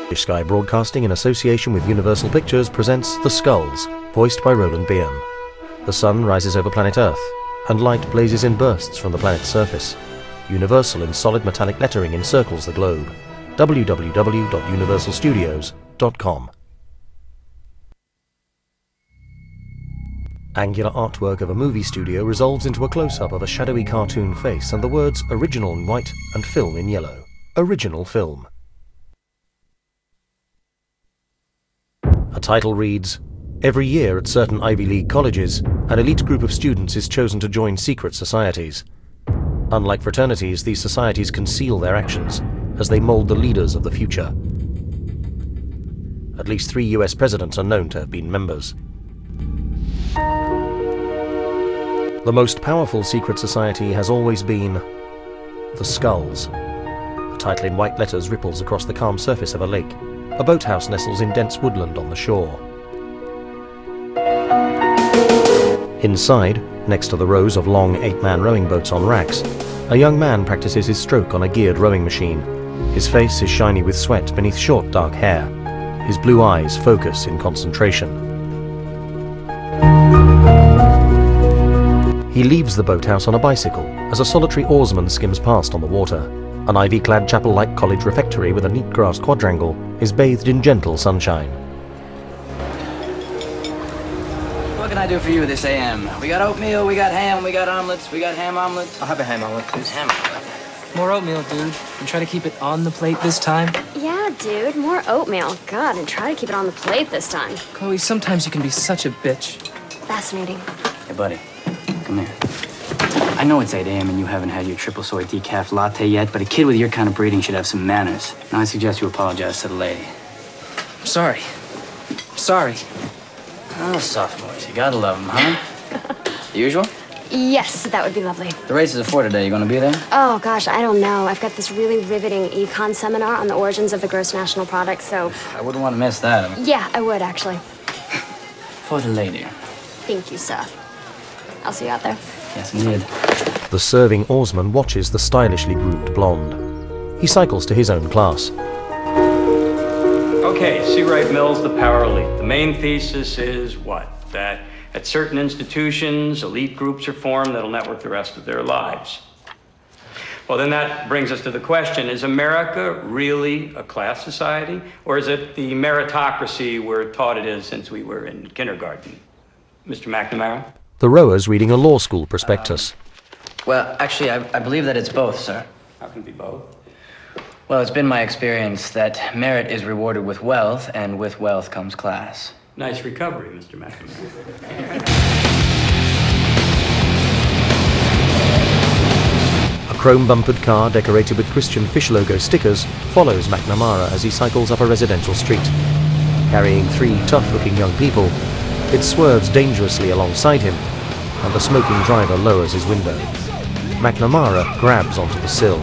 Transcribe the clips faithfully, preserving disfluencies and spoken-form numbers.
Sky Broadcasting, in association with Universal Pictures, presents The Skulls, voiced by Roland Byrne. The sun rises over planet Earth, and light blazes in bursts from the planet's surface. Universal in solid metallic lettering encircles the globe. w w w dot universal studios dot com. Angular artwork of a movie studio resolves into a close-up of a shadowy cartoon face and the words "Original" in white and "Film" in yellow. Original film. A title reads, "Every year at certain Ivy League colleges, an elite group of students is chosen to join secret societies. Unlike fraternities, these societies conceal their actions as they mold the leaders of the future. At least three U S presidents are known to have been members. The most powerful secret society has always been the Skulls." The title in white letters ripples across the calm surface of a lake. A boathouse nestles in dense woodland on the shore. Inside, next to the rows of long eight-man rowing boats on racks, a young man practices his stroke on a geared rowing machine. His face is shiny with sweat beneath short dark hair. His blue eyes focus in concentration. He leaves the boathouse on a bicycle as a solitary oarsman skims past on the water. An ivy-clad chapel-like college refectory with a neat grass quadrangle is bathed in gentle sunshine. What can I do for you this A M? We got oatmeal, we got ham, we got omelets, we got ham omelets. I'll have a ham omelet, please. Ham omelet. More oatmeal, dude. And try to keep it on the plate this time. Yeah, dude, more oatmeal. God, and try to keep it on the plate this time. Chloe, sometimes you can be such a bitch. Fascinating. Hey, buddy, come here. I know it's eight A M and you haven't had your triple soy decaf latte yet, but a kid with your kind of breeding should have some manners. Now I suggest you apologize to the lady. I'm sorry. I'm sorry. Oh, sophomores, you gotta love them, huh? The usual? Yes, that would be lovely. The race is at four today. You gonna be there? Oh, gosh, I don't know. I've got this really riveting econ seminar on the origins of the gross national product, so... I wouldn't want to miss that. I mean, Yeah, I would, actually. for the lady. Thank you, sir. I'll see you out there. Yes, indeed. The serving oarsman watches the stylishly groomed blonde. He cycles to his own class. Okay, C. Wright Mills, the power elite. The main thesis is what? That at certain institutions, elite groups are formed that'll network the rest of their lives. Well, then that brings us to the question, is America really a class society? Or is it the meritocracy we're taught it is since we were in kindergarten? Mister McNamara? The rower's reading a law school prospectus. Well, actually, I, I believe that it's both, sir. How can it be both? Well, it's been my experience that merit is rewarded with wealth, and with wealth comes class. Nice recovery, Mister McNamara. A chrome-bumpered car decorated with Christian Fish logo stickers follows McNamara as he cycles up a residential street. Carrying three tough-looking young people, it swerves dangerously alongside him, and the smoking driver lowers his window. McNamara grabs onto the sill.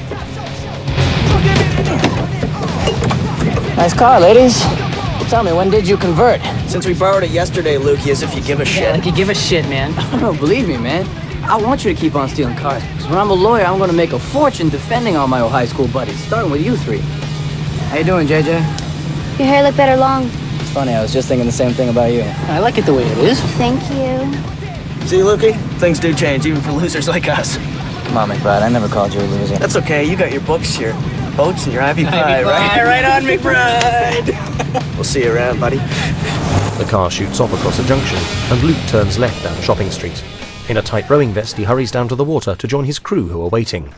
Nice car, ladies. Tell me, when did you convert? Since we borrowed it yesterday, Lukey, as if you give a shit. Yeah, like you give a shit, man. No, believe me, man. I want you to keep on stealing cars. Because when I'm a lawyer, I'm going to make a fortune defending all my old high school buddies, starting with you three. How you doing, J J? Your hair looked better long. It's funny, I was just thinking the same thing about you. I like it the way it is. Thank you. See, Lukey? Things do change, even for losers like us. Come on, McBride, I never called you a loser. That's okay, you got your books, your boats, and your Ivy Pie, right? Right on, McBride! We'll see you around, buddy. The car shoots off across a junction, and Luke turns left down Shopping Street. In a tight rowing vest, he hurries down to the water to join his crew who are waiting.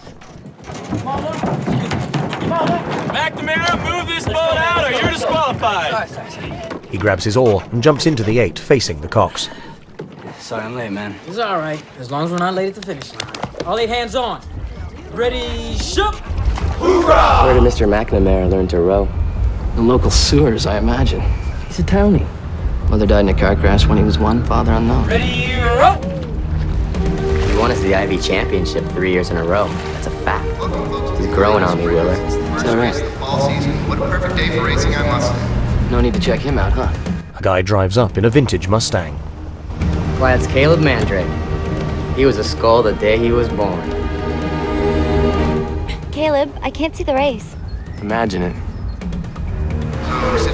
McNamara, move this boat out or you're disqualified. Sorry, sorry, sorry. He grabs his oar and jumps into the eight, facing the cocks. Sorry, I'm late, man. It's all right, as long as we're not late at the finish line. All eight hands on. Ready, shoot! Where did Mister McNamara learn to row? The local sewers, I imagine. He's a townie. Mother died in a car crash when he was one, father unknown. Ready, row! He won us the Ivy Championship three years in a row. That's a fact. He's growing on me, Wheeler. Is that right? Fall season. What a perfect day for racing, I must. No need to check him out, huh? A guy drives up in a vintage Mustang. Why, it's Caleb Mandrake. He was a skull the day he was born. Caleb, I can't see the race. Imagine it.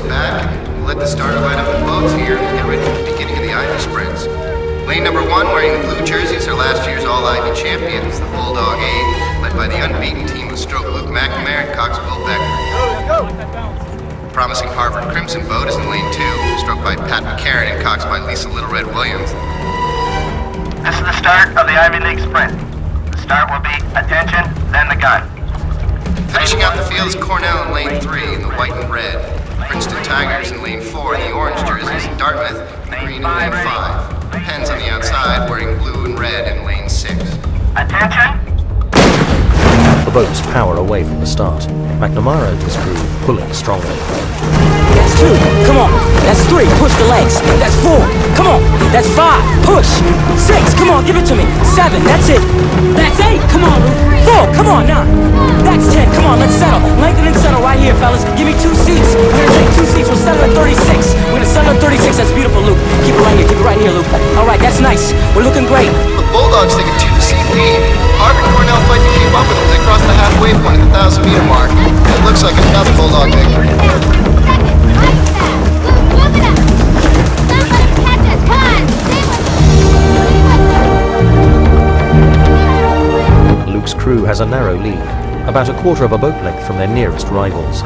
back and we'll let the starter line up the boats here and get ready for the beginning of the Ivy sprints. Lane number one, wearing the blue jerseys, are last year's All-Ivy champions, the Bulldog eight, led by the unbeaten team of stroke Luke McNamara and Cox Wilbeck. The promising Harvard Crimson boat is in lane two, stroked by Pat McCarran and Cox by Lisa Little Red Williams. This is the start of the Ivy League sprint. The start will be attention, then the gun. Finishing out the field is Cornell in lane three in the white and red, Princeton Tigers in lane four in the orange jerseys, and Dartmouth in the green in lane five. Pens on the outside wearing blue and red in lane six. Attention! The boats power away from the start. McNamara and his crew pulling strongly. That's two. Come on. That's three. Push the legs. That's four. Come on. That's five. Push. Six. Come on. Give it to me. Seven. That's it. That's eight. Come on, Luke. Four. Come on. Nine. That's ten. Come on. Let's settle. Lengthen and settle right here, fellas. Give me two seats. We're gonna take two seats. We'll settle at thirty-six. We're gonna settle at thirty-six. That's beautiful, Luke. Keep it right here. Keep it right here, Luke. All right. That's nice. We're looking great. The Bulldogs take a two-seat lead. Harvard and Cornell fight to keep up with them as they cross the halfway point at the thousand meter mark. It looks like another Bulldog victory. Luke's crew has a narrow lead, about a quarter of a boat length from their nearest rivals.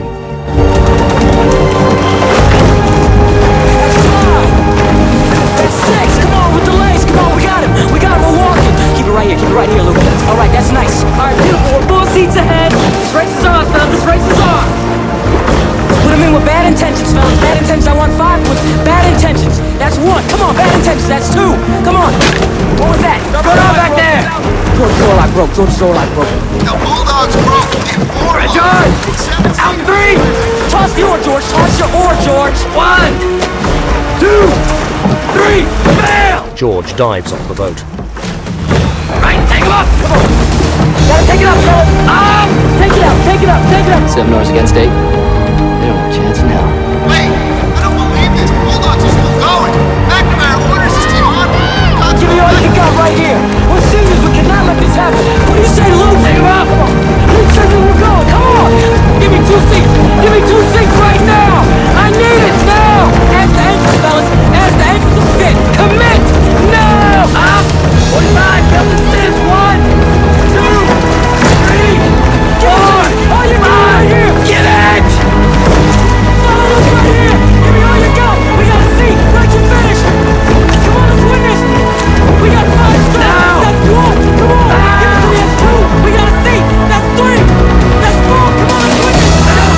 That's six. Come on with the legs. Come on. We got him. We got him. We're walking. Keep it right here. Keep it right here, Luke. All right. That's nice. All right. Beautiful. We're full seats ahead. This race is ours, fellas. This race is ours. Put them in with bad intentions, fellas. Bad intentions. I want five with bad intentions. That's one. Come on. Bad intentions. That's two. Come on. What was that? Go down back there. George's door lock broke. George's door lock broke. The Bulldogs broke in four. George! Out three! Toss the oar, George. Toss your oar, George. One, two, three. Fail! George dives off the boat. Right, take him up. Come on. Gotta take it up, fellas. Up! Take it up. Take it up. Take it up. Seven hours against eight. They don't have a chance now. Wait! I don't believe this! Bulldogs are still going! McNamara orders his team on! Give me all you got right here. We're seniors. We cannot let this happen. What do you say, Luke? Take him up. Come on. Luke says that we're going. Come on. Give me two seats. Give me two seats right now. I need it now. As the entrance, fellas. As the entrance of fit. Commit now. Up. forty-five. Delta six. One, two, three, four. All you got right here. Get it. Follow us right here. Give me all you got. We got a seat. Let you finish. Come on, let's win this. We got five strokes. Now. That's one. Come on. Ah. Give it to me. That's two. We got a seat. That's three. That's four. Come on, let's win this. That's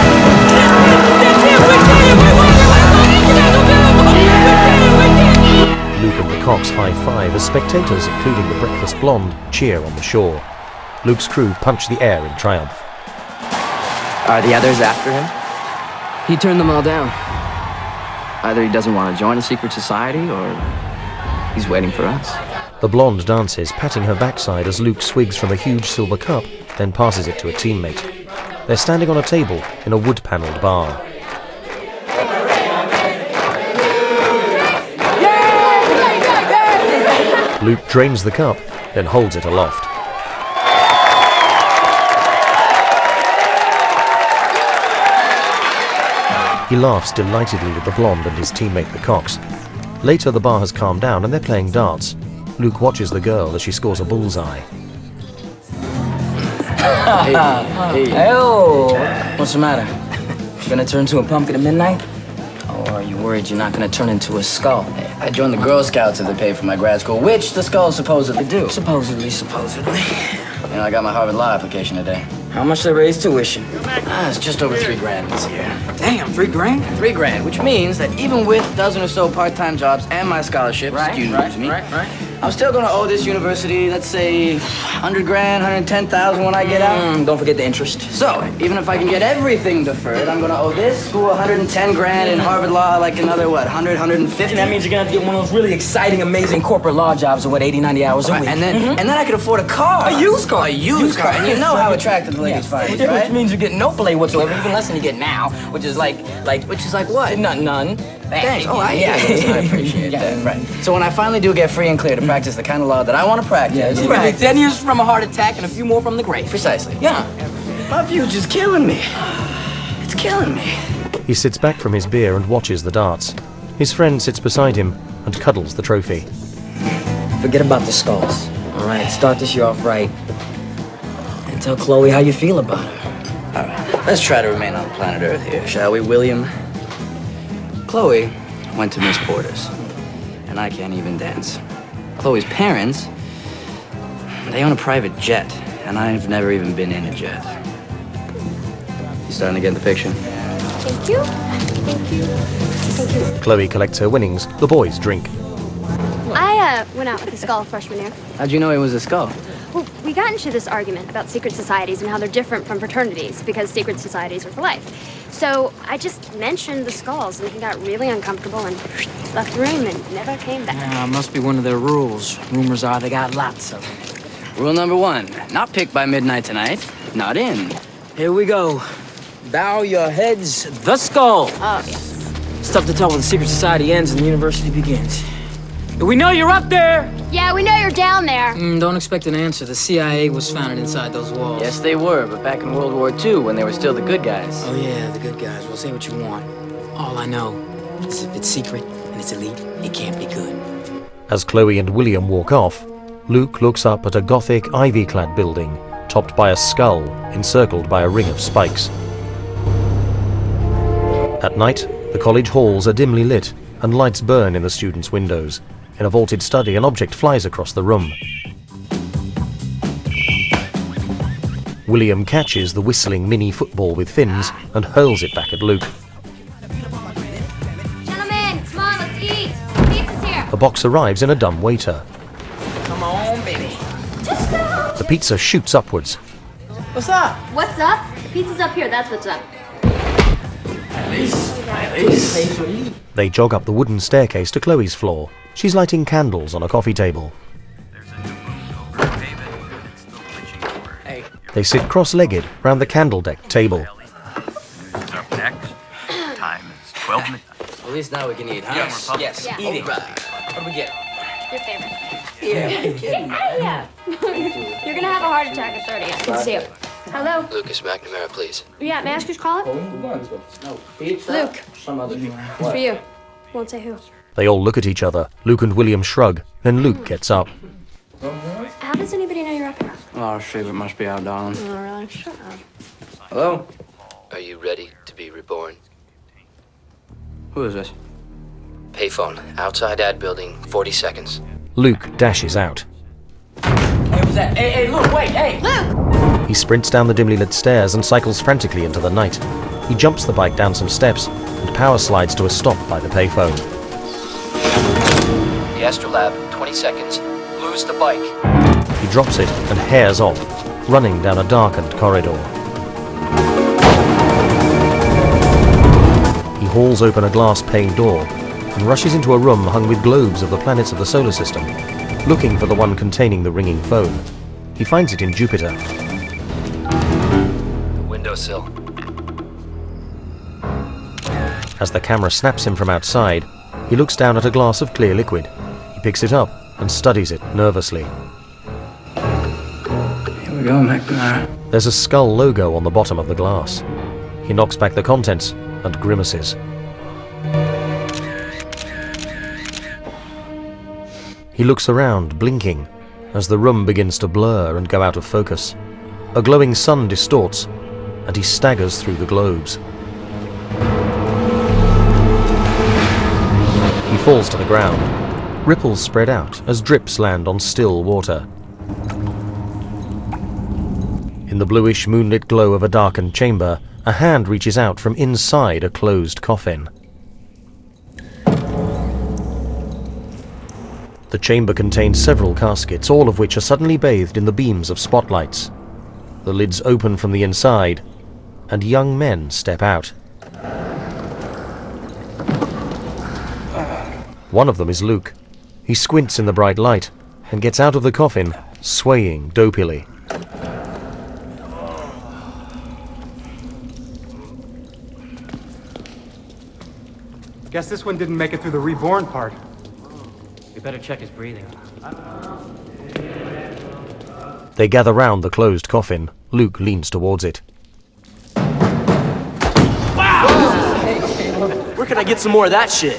it. We did it. We won it. We won it. We did it. We did it. Luke and the Cox high-five as spectators, including the breakfast blonde, cheer on the shore. Luke's crew punch the air in triumph. Are the others after him? He turned them all down. Either he doesn't want to join a secret society, or he's waiting for us. The blonde dances, patting her backside as Luke swigs from a huge silver cup, then passes it to a teammate. They're standing on a table in a wood-panelled bar. Luke drains the cup, then holds it aloft. He laughs delightedly with the blonde and his teammate the Cox. Later the bar has calmed down and they're playing darts. Luke watches the girl as she scores a bullseye. Hey, hey. Oh, what's the matter? You gonna turn into a pumpkin at midnight? Or are you worried you're not gonna turn into a skull? I joined the Girl Scouts if they pay for my grad school, which the skulls supposedly do. Supposedly, supposedly. You know, I got my Harvard Law application today. How much they raise tuition? Ah, it's just over three grand this year. Damn, three grand? Three grand, which means that even with a dozen or so part-time jobs and my scholarships, Right, excuse right, me, right, right. I'm still gonna owe this university, let's say, hundred grand, hundred ten thousand when I get out. Mm, don't forget the interest. So, even if I can get everything deferred, I'm gonna owe this school one hundred ten grand and Harvard Law like another, what, one hundred, one hundred fifty? And that means you're gonna have to get one of those really exciting, amazing corporate law jobs of what, eighty, ninety hours a Right, week. and then, Mhm. and then I could afford a car. A used car. A used, car. And you know how attractive the ladies find these, right? Which means you get no play whatsoever, even less than you get now, which is like, like, Which is like what? none, none. Thanks. Oh, I, yeah, I appreciate Yeah. that. Right. So when I finally do get free and clear to practice the kind of law that I want to practice, Yeah, it's gonna be ten years from a heart attack and a few more from the grave. precisely. Yeah. My future's killing me. It's killing me. He sits back from his beer and watches the darts. His friend sits beside him and cuddles the trophy. Forget about the skulls. All right, start this year off right. And tell Chloe how you feel about her. All right, let's try to remain on planet Earth here, shall we, William? Chloe went to Miss Porter's, and I can't even dance. Chloe's parents, they own a private jet, and I've never even been in a jet. You starting to get the picture? Thank you. Thank you. Thank you. Chloe collects her winnings. The boys drink. I uh, went out with the Skull freshman year. How'd you know it was a skull? Well, we got into this argument about secret societies and how they're different from fraternities because secret societies are for life. So I just mentioned the Skulls, and he got really uncomfortable and left the room and never came back. Yeah, must be one of their rules. Rumors are they got lots of them. Rule number one, not picked by midnight tonight, not in. Here we go. Bow your heads, the Skull. Oh, yes. It's tough to tell when the secret society ends and the university begins. We know you're up there! Yeah, we know you're down there. Mm, don't expect an answer. The C I A was founded inside those walls. Yes, they were, but back in World War Two, when they were still the good guys. Oh, yeah, the good guys. Well, say what you want. All I know is if it's secret and it's elite, it can't be good. As Chloe and William walk off, Luke looks up at a gothic, ivy-clad building, topped by a skull, encircled by a ring of spikes. At night, the college halls are dimly lit, and lights burn in the students' windows. In a vaulted study, an object flies across the room. William catches the whistling mini football with fins and hurls it back at Luke. Gentlemen, come on, let's eat. Pizza's here. A box arrives in a dumb waiter. Come on, baby. Just go. The pizza shoots upwards. What's up? What's up? The pizza's up here, that's what's up. They jog up the wooden staircase to Chloe's floor. She's lighting candles on a coffee table. Hey. They sit cross-legged round the candle deck table. Up next. Time is twelve minutes. At least now we can eat, huh? Yes, yes, Yeah. eating. What do we get? Your favorite. Yeah. Yeah. You're gonna have a heart attack at thirty. I can see it. Hello? Lucas McNamara, please. Yeah, may I ask who's calling? Luke. Some other It's for you. Won't say who. They all look at each other. Luke and William shrug. Then Luke gets up. How does anybody know you're up here? Oh, shit, it must be out, darling. Oh, really? Shut up. Hello? Are you ready to be reborn? Who is this? Payphone, outside ad building, forty seconds. Luke dashes out. Hey, what's that? Hey, hey, Luke, wait, hey! Luke! He sprints down the dimly lit stairs and cycles frantically into the night. He jumps the bike down some steps and power slides to a stop by the payphone. The Astrolab, twenty seconds. Lose the bike. He drops it and hares off, running down a darkened corridor. He hauls open a glass-paned door and rushes into a room hung with globes of the planets of the solar system, looking for the one containing the ringing phone. He finds it in Jupiter. The windowsill. As the camera snaps him from outside, he looks down at a glass of clear liquid. He picks it up and studies it nervously. Here we go, McNamara. There's a skull logo on the bottom of the glass. He knocks back the contents and grimaces. He looks around, blinking, as the room begins to blur and go out of focus. A glowing sun distorts, and he staggers through the globes. He falls to the ground. Ripples spread out as drips land on still water. In the bluish moonlit glow of a darkened chamber, a hand reaches out from inside a closed coffin. The chamber contains several caskets, all of which are suddenly bathed in the beams of spotlights. The lids open from the inside, and young men step out. One of them is Luke. He squints in the bright light and gets out of the coffin, swaying dopily. Guess this one didn't make it through the reborn part. We better check his breathing. They gather round the closed coffin. Luke leans towards it. Wow! Where can I get some more of that shit?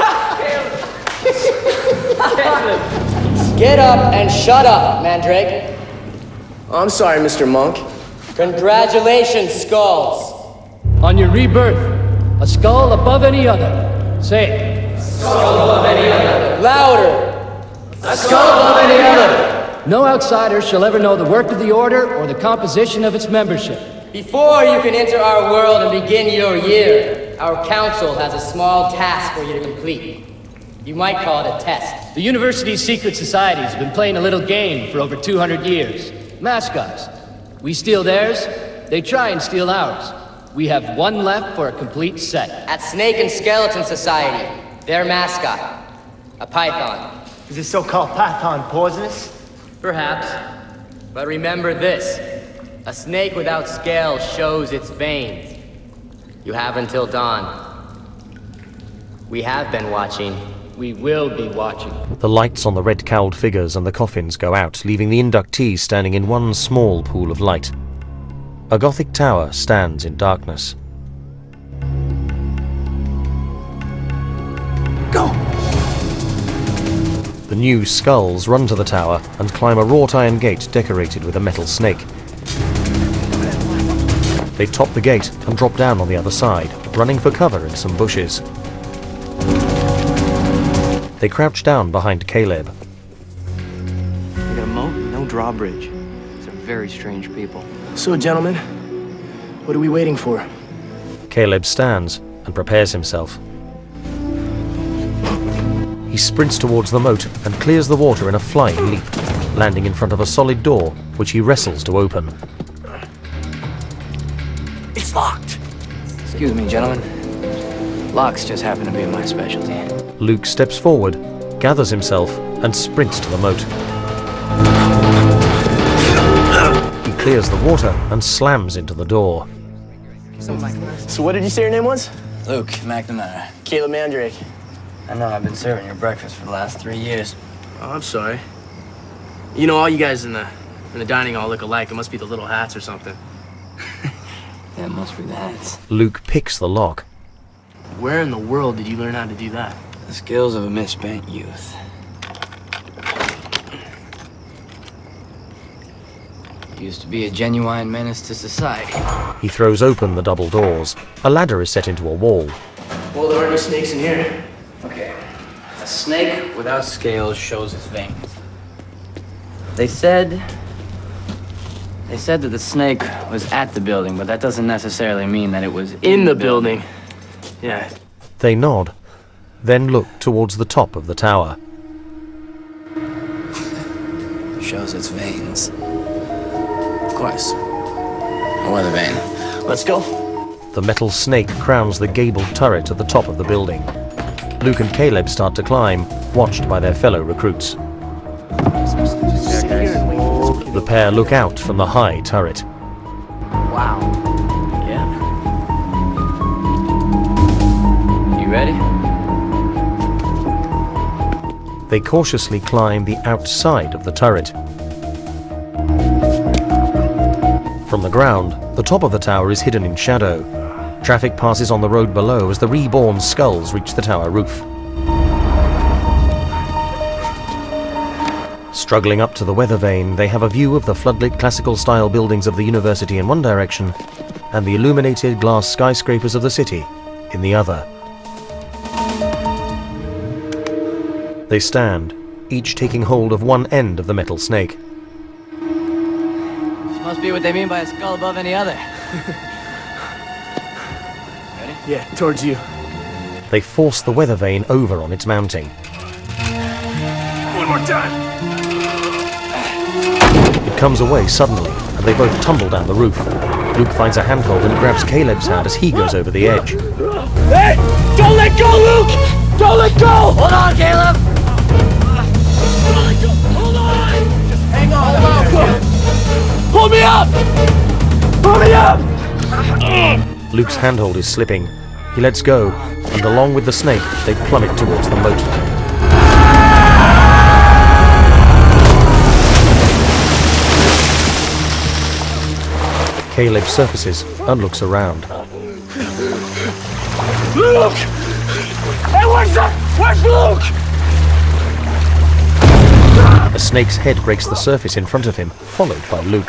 Get up and shut up, Mandrake. Oh, I'm sorry, Mister Monk. Congratulations, Skulls. On your rebirth, a skull above any other. Say it. Skull above any other. Louder. A skull above any other. No outsider shall ever know the work of the Order or the composition of its membership. Before you can enter our world and begin your year, our council has a small task for you to complete. You might call it a test. The university's secret society has been playing a little game for over two hundred years. Mascots. We steal theirs, they try and steal ours. We have one left for a complete set. At Snake and Skeleton Society, their mascot, a python. Is this so-called python poisonous? Perhaps. But remember this. A snake without scales shows its veins. You have until dawn. We have been watching. We will be watching. The lights on the red-cowled figures and the coffins go out, leaving the inductees standing in one small pool of light. A Gothic tower stands in darkness. Go! The new skulls run to the tower and climb a wrought iron gate decorated with a metal snake. They top the gate and drop down on the other side, running for cover in some bushes. They crouch down behind Caleb. We got a moat, no drawbridge. These are very strange people. So, gentlemen, what are we waiting for? Caleb stands and prepares himself. He sprints towards the moat and clears the water in a flying leap, landing in front of a solid door, which he wrestles to open. It's locked. Excuse me, gentlemen. Locks just happen to be my specialty. Luke steps forward, gathers himself, and sprints to the moat. He clears the water and slams into the door. So what did you say your name was? Luke McNamara. Caleb Mandrake. I know I've been serving your breakfast for the last three years. Oh, I'm sorry. You know, all you guys in the in the dining hall look alike. It must be the little hats or something. That must be the hats. Luke picks the lock. Where in the world did you learn how to do that? The skills of a misspent youth. Used to be a genuine menace to society. He throws open the double doors. A ladder is set into a wall. Well, there aren't any snakes in here. Okay. A snake without scales shows its veins. They said... They said that the snake was at the building, but that doesn't necessarily mean that it was in, In the, the building. building. Yeah. They nod, then look towards the top of the tower. Shows its veins. Of course. A weather vane. Let's go. The metal snake crowns the gabled turret at the top of the building. Luke and Caleb start to climb, watched by their fellow recruits. The pair look out from the high turret. Wow. Yeah. You ready? They cautiously climb the outside of the turret. From the ground, the top of the tower is hidden in shadow. Traffic passes on the road below as the reborn skulls reach the tower roof. Struggling up to the weather vane, they have a view of the floodlit classical-style buildings of the university in one direction and the illuminated glass skyscrapers of the city in the other. They stand, each taking hold of one end of the metal snake. This must be what they mean by a skull above any other. Ready? Yeah, towards you. They force the weather vane over on its mounting. One more time. It comes away suddenly, and they both tumble down the roof. Luke finds a handhold and grabs Caleb's hand as he goes over the edge. Hey! Don't let go, Luke! Don't let go! Hold on, Caleb! Don't let go! Hold on! Just hang on. Pull me up! Pull me up! Luke's handhold is slipping. He lets go, and along with the snake, they plummet towards the moat. Caleb surfaces and looks around. Luke! Hey, where's that? Where's Luke? A snake's head breaks the surface in front of him, followed by Luke.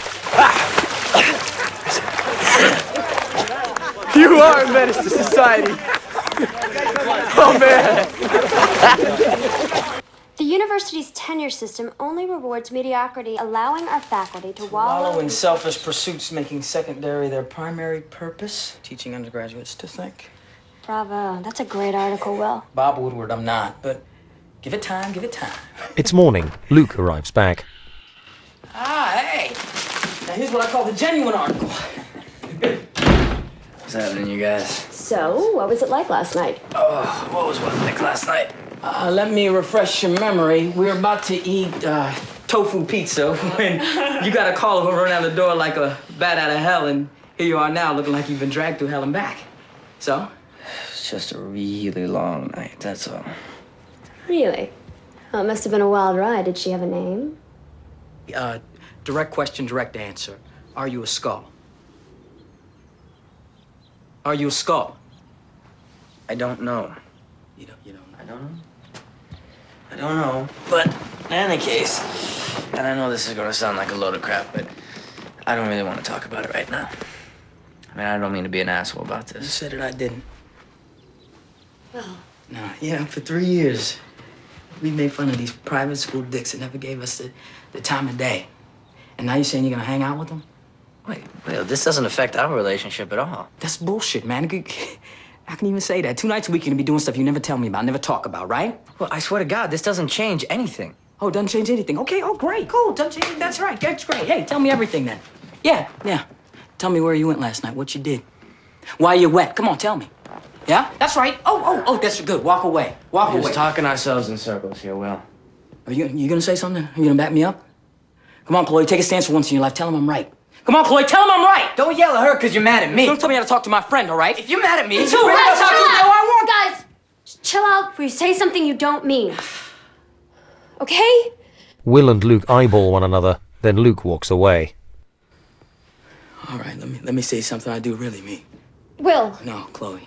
You are a menace to society. Oh, man. The university's tenure system only rewards mediocrity, allowing our faculty to wallow Wallow in selfish pursuits, making secondary their primary purpose. Teaching undergraduates to think. Bravo. That's a great article, Will. Bob Woodward, I'm not, but give it time, give it time. It's morning. Luke arrives back. Ah, hey. Now here's what I call the genuine article. What's happening, you guys? So, what was it like last night? Oh, what was what like last night? Uh, let me refresh your memory. We were about to eat uh, tofu pizza when you got a call over run out the door like a bat out of hell, and here you are now looking like you've been dragged through hell and back. So? It's just a really long night, that's all. Really? Oh, it must have been a wild ride. Did she have a name? Uh, direct question, direct answer. Are you a skull? Are you a skull? I don't know. You don't, you don't know? I don't know. I don't know. But in any case, and I know this is gonna sound like a load of crap, but I don't really want to talk about it right now. I mean, I don't mean to be an asshole about this. You said it, I didn't. Well. No, yeah, for three years, we made fun of these private school dicks that never gave us the, the time of day. And now you're saying you're gonna hang out with them? Wait, wait, this doesn't affect our relationship at all. That's bullshit, man. I can even say that. Two nights a week you're gonna be doing stuff you never tell me about, never talk about, right? Well, I swear to God, this doesn't change anything. Oh, it doesn't change anything. Okay, oh, great, cool. Doesn't change, that's right, that's great. Hey, tell me everything then. Yeah, yeah. Tell me where you went last night, what you did. Why you wet? Come on, tell me. Yeah? That's right. Oh, oh, oh, that's good. Walk away. Walk We're away. just talking ourselves in circles here, Will. Are you, you gonna say something? Are you gonna back me up? Come on, Chloe, take a stance for once in your life. Tell him I'm right. Come on, Chloe, tell him I'm right! Don't yell at her because you're mad at me. Don't tell me how to talk to my friend, all right? If you're mad at me, It's you all bring right, it up chill how you out. know I want. Guys, just chill out before you say something you don't mean. Okay? Will and Luke eyeball one another, then Luke walks away. All right, let me let me say something I do really mean. Will. No, Chloe.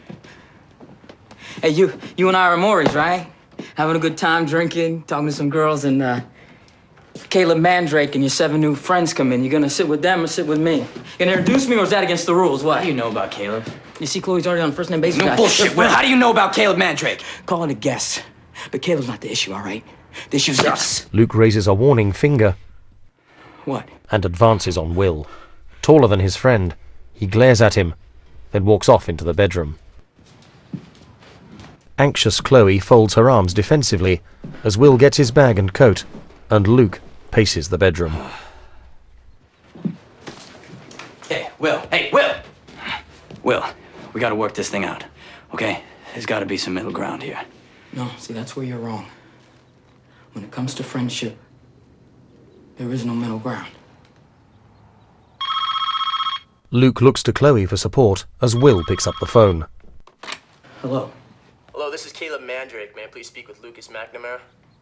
Hey, you you and I are Maury's, right? Having a good time drinking, talking to some girls, and uh, Caleb Mandrake and your seven new friends come in. You gonna sit with them or sit with me? You gonna introduce me or is that against the rules? What? What do you know about Caleb? You see, Chloe's already on first name basis. No guys. bullshit, Will. How do you know about Caleb Mandrake? Call it a guess. But Caleb's not the issue, all right? The issue's us. Luke raises a warning finger What? and advances on Will. Taller than his friend, he glares at him, then walks off into the bedroom. Anxious Chloe folds her arms defensively as Will gets his bag and coat, and Luke paces the bedroom. Hey, Will. Hey, Will! Will, we gotta work this thing out, okay? There's gotta be some middle ground here. No, see, that's where you're wrong. When it comes to friendship, there is no middle ground. Luke looks to Chloe for support as Will picks up the phone. Hello. Hello, this is Caleb Mandrake. May I please speak with Lucas McNamara?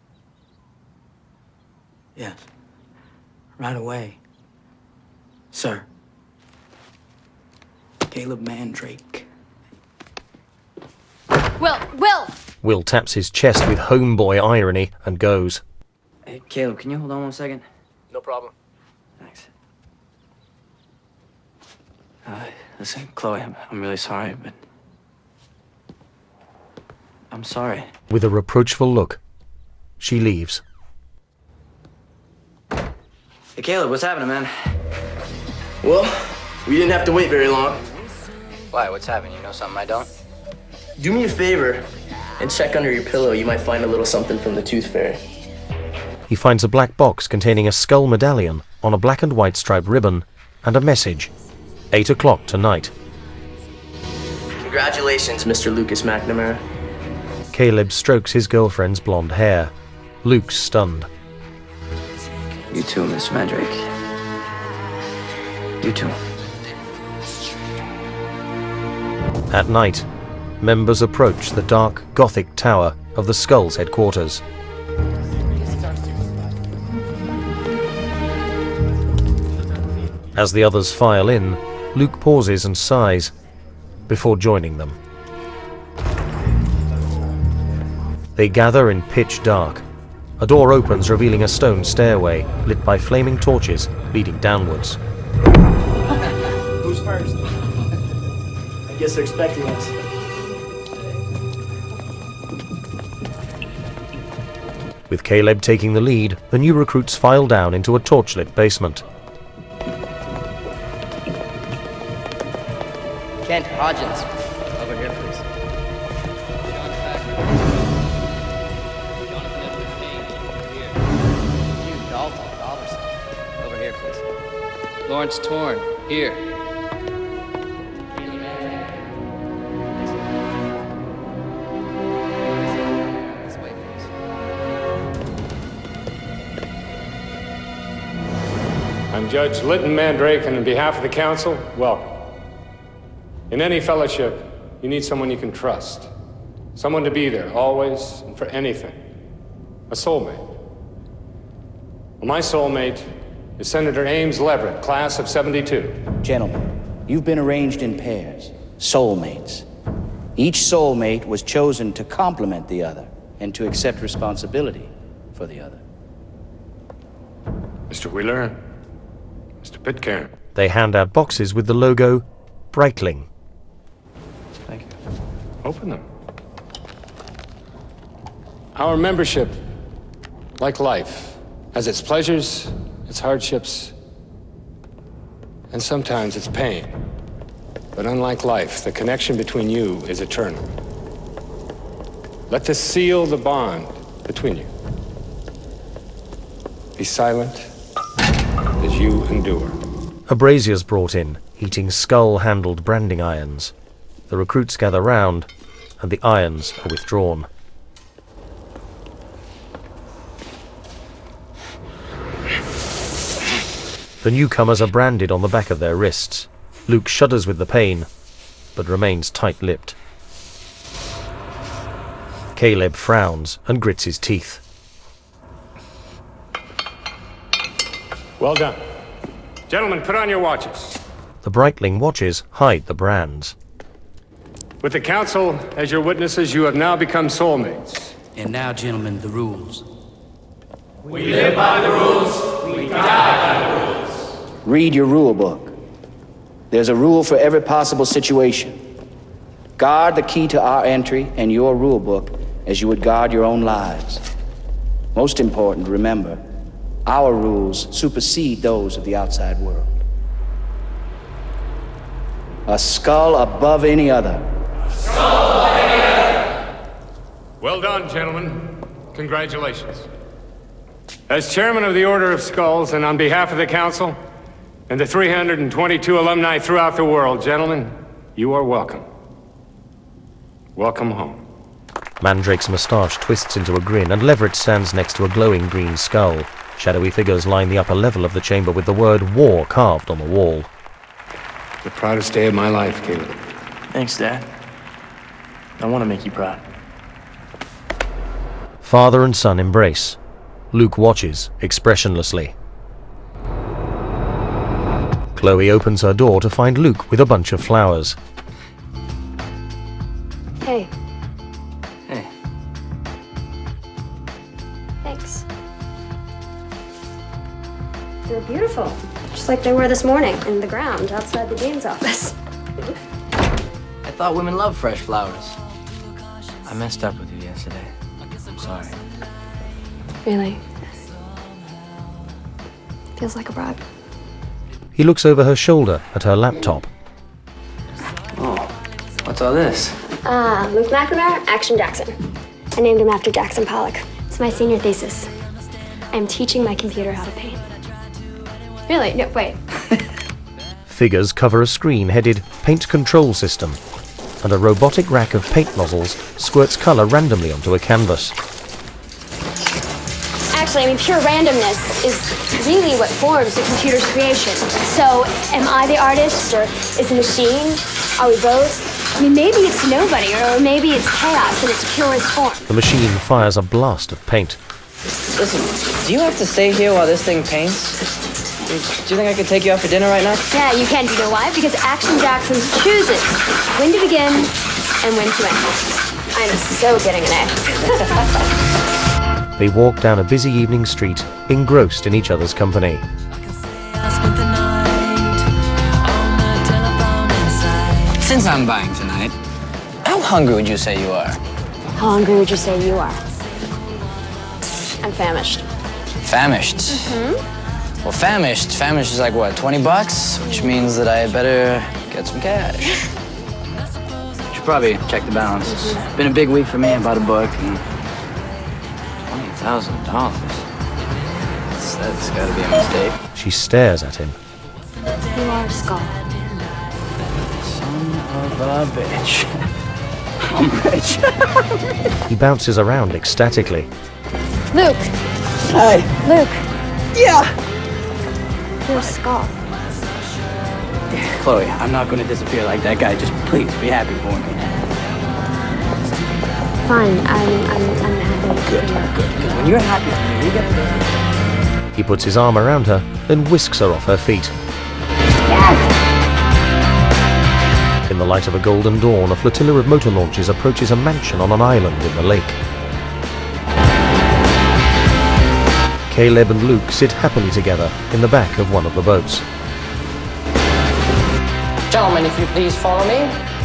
Yes. Right away. Sir. Caleb Mandrake. Will, Will! Will taps his chest with homeboy irony and goes. Hey, Caleb, can you hold on one second? No problem. Thanks. Uh, listen, Chloe, I'm, I'm really sorry, but... I'm sorry. With a reproachful look, she leaves. Hey, Caleb, what's happening, man? Well, we didn't have to wait very long. Why, what's happening? You know something I don't? Do me a favor and check under your pillow. You might find a little something from the Tooth Fairy. He finds a black box containing a skull medallion on a black and white striped ribbon and a message. Eight o'clock tonight. Congratulations, Mister Lucas McNamara. Caleb strokes his girlfriend's blonde hair. Luke's stunned. You too, Miss Mandrake. You too. At night, members approach the dark, Gothic tower of the Skull's headquarters. As the others file in, Luke pauses and sighs before joining them. They gather in pitch dark. A door opens, revealing a stone stairway, lit by flaming torches, leading downwards. Who's first? I guess they're expecting us. With Caleb taking the lead, the new recruits file down into a torchlit basement. Kent Hodgins, over here, please. You, Dalton Alderson, over here, please. Lawrence Torn, here. This way, please. I'm Judge Lytton Mandrake, and on behalf of the council, welcome. In any fellowship, you need someone you can trust. Someone to be there, always and for anything. A soulmate. Well, my soulmate is Senator Ames Leverett, class of seventy-two. Gentlemen, you've been arranged in pairs, soulmates. Each soulmate was chosen to complement the other and to accept responsibility for the other. Mister Wheeler, Mister Pitcairn. They hand out boxes with the logo Breitling. Thank you. Open them. Our membership, like life, has its pleasures, its hardships, and sometimes its pain. But unlike life, the connection between you is eternal. Let this seal the bond between you. Be silent as you endure. A brazier's brought in, heating skull-handled branding irons. The recruits gather round, and the irons are withdrawn. The newcomers are branded on the back of their wrists. Luke shudders with the pain, but remains tight-lipped. Caleb frowns and grits his teeth. Well done. Gentlemen, put on your watches. The Breitling watches hide the brands. With the council as your witnesses, you have now become soulmates. And now, gentlemen, the rules. We live by the rules, we die by the rules. Read your rule book. There's a rule for every possible situation. Guard the key to our entry and your rule book as you would guard your own lives. Most important, remember, our rules supersede those of the outside world. A skull above any other. Skull above any other. Well done, gentlemen. Congratulations. As chairman of the Order of Skulls, and on behalf of the council and the three hundred twenty-two alumni throughout the world, gentlemen, you are welcome. Welcome home. Mandrake's moustache twists into a grin, and Leverett stands next to a glowing green skull. Shadowy figures line the upper level of the chamber with the word war carved on the wall. The proudest day of my life, Caleb. Thanks, Dad. I want to make you proud. Father and son embrace. Luke watches, expressionlessly. Chloe opens her door to find Luke with a bunch of flowers. Hey. Hey. Thanks. They're beautiful. Just like they were this morning in the ground outside the dean's office. I thought women love fresh flowers. I messed up with you yesterday. I'm sorry. Really? Feels like a bribe. He looks over her shoulder at her laptop. Oh, what's all this? Ah, Luke McNamara, Action Jackson. I named him after Jackson Pollock. It's my senior thesis. I'm teaching my computer how to paint. Really? No, wait. Figures cover a screen headed Paint Control System, and a robotic rack of paint nozzles squirts color randomly onto a canvas. Actually, I mean, pure randomness is really what forms the computer's creation. So, am I the artist, or is the machine? Are we both? I mean, maybe it's nobody, or maybe it's chaos in its purest form. The machine fires a blast of paint. Listen, do you have to stay here while this thing paints? Do you think I could take you out for dinner right now? Yeah, you can. Do you know why? Because Action Jackson chooses when to begin and when to end. I am so getting an A. They walk down a busy evening street, engrossed in each other's company. Since I'm buying tonight, how hungry would you say you are? How hungry would you say you are? I'm famished. Famished? Hmm? Well, famished. Famished is like what, twenty bucks? Which means that I had better get some cash. Should probably check the balance. It's been a big week for me. I bought a book and twenty thousand dollars. That's, that's gotta be a mistake. She stares at him. You are a skull. Son of a bitch. I'm rich. He bounces around ecstatically. Luke! Hi. Luke! Yeah! You're a skull. Chloe, I'm not gonna disappear like that guy. Just please be happy for me. Fine, I'm, I'm, I'm happy. Good, good. Because when you're happy for me, you get the... He puts his arm around her, then whisks her off her feet. In the light of a golden dawn, a flotilla of motor launches approaches a mansion on an island in the lake. Caleb and Luke sit happily together in the back of one of the boats. Gentlemen, if you please follow me.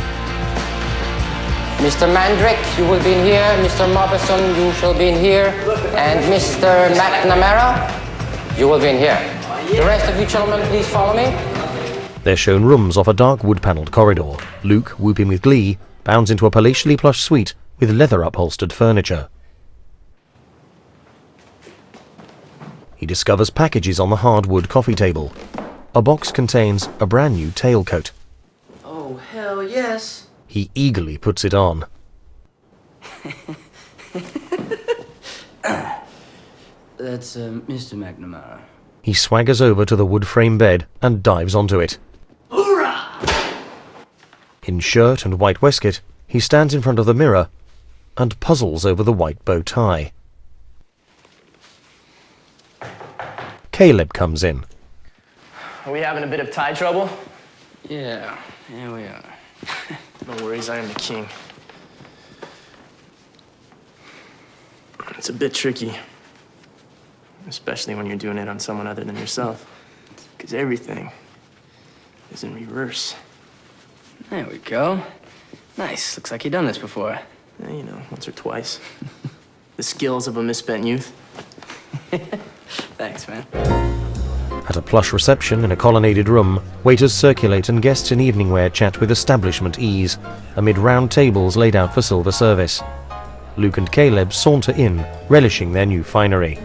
Mister Mandrake, you will be in here. Mister Marbison, you shall be in here. And Mister McNamara, you will be in here. The rest of you gentlemen, please follow me. They're shown rooms off a dark wood-panelled corridor. Luke, whooping with glee, bounds into a palatially plush suite with leather-upholstered furniture. He discovers packages on the hardwood coffee table. A box contains a brand new tailcoat. Oh, hell yes. He eagerly puts it on. That's uh, Mister McNamara. He swaggers over to the wood-frame bed and dives onto it. In shirt and white waistcoat, he stands in front of the mirror and puzzles over the white bow tie. Caleb comes in. Are we having a bit of tie trouble? Yeah, yeah we are. No worries, I am the king. It's a bit tricky. Especially when you're doing it on someone other than yourself. Because everything is in reverse. There we go. Nice. Looks like you've done this before. Yeah, you know, once or twice. The skills of a misspent youth. Thanks, man. At a plush reception in a colonnaded room, waiters circulate and guests in evening wear chat with establishment ease, amid round tables laid out for silver service. Luke and Caleb saunter in, relishing their new finery.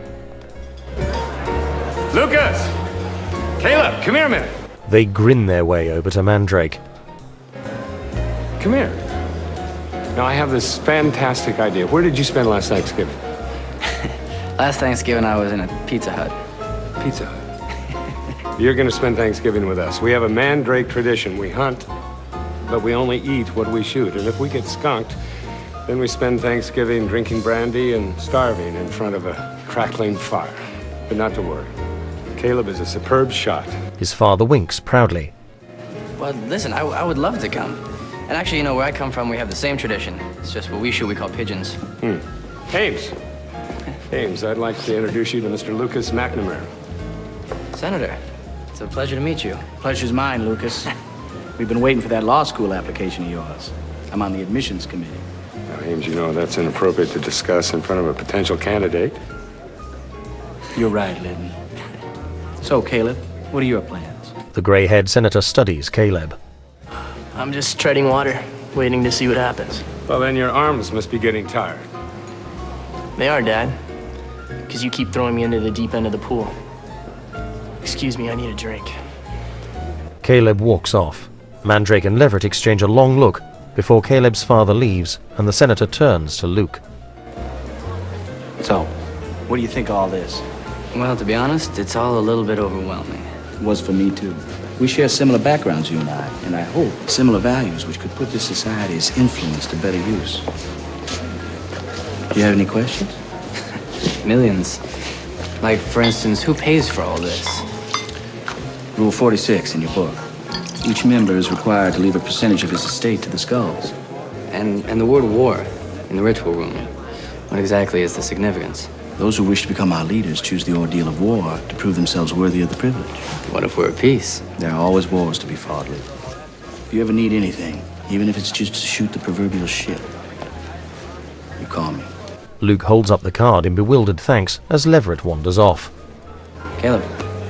Lucas! Caleb, come here a minute. They grin their way over to Mandrake. Come here. Now, I have this fantastic idea. Where did you spend last Thanksgiving? Last Thanksgiving, I was in a Pizza Hut. Pizza Hut. You're going to spend Thanksgiving with us. We have a Mandrake tradition. We hunt, but we only eat what we shoot. And if we get skunked, then we spend Thanksgiving drinking brandy and starving in front of a crackling fire. But not to worry. Caleb is a superb shot. His father winks proudly. Well, listen, I, I would love to come. And actually, you know, where I come from, we have the same tradition. It's just what we shoot, we call pigeons. Hmm. Ames. Ames, I'd like to introduce you to Mister Lucas McNamara. Senator, it's a pleasure to meet you. Pleasure's mine, Lucas. We've been waiting for that law school application of yours. I'm on the admissions committee. Now, Ames, you know that's inappropriate to discuss in front of a potential candidate. You're right, Lyndon. So, Caleb, what are your plans? The grey-haired senator studies Caleb. I'm just treading water, waiting to see what happens. Well, then your arms must be getting tired. They are, Dad. Because you keep throwing me into the deep end of the pool. Excuse me, I need a drink. Caleb walks off. Mandrake and Leverett exchange a long look before Caleb's father leaves and the senator turns to Luke. So, what do you think of all this? Well, to be honest, it's all a little bit overwhelming. It was for me, too. We share similar backgrounds, you and I, and I hope similar values which could put this society's influence to better use. Do you have any questions? Millions. Like, for instance, who pays for all this? Rule forty-six in your book. Each member is required to leave a percentage of his estate to the skulls. And and the word war, in the ritual room. What exactly is the significance? Those who wish to become our leaders choose the ordeal of war to prove themselves worthy of the privilege. What if we're at peace? There are always wars to be fought, Luke. If you ever need anything, even if it's just to shoot the proverbial shit, you call me. Luke holds up the card in bewildered thanks as Leverett wanders off. Caleb.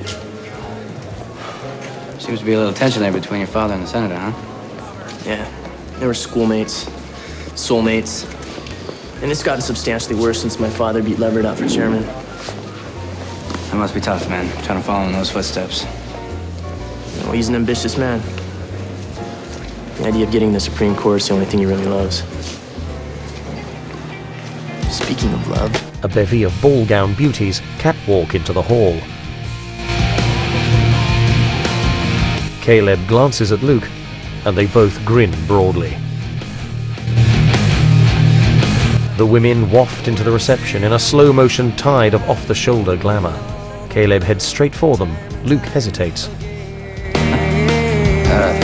Seems to be a little tension there between your father and the senator, huh? Yeah, they were schoolmates, soulmates. And it's gotten substantially worse since my father beat Leverett out for chairman. That must be tough, man, trying to follow in those footsteps. Well, he's an ambitious man. The idea of getting the Supreme Court is the only thing he really loves. Speaking of love... A bevy of ball-gown beauties catwalk into the hall. Caleb glances at Luke, and they both grin broadly. The women waft into the reception in a slow-motion tide of off-the-shoulder glamour. Caleb heads straight for them. Luke hesitates. Uh,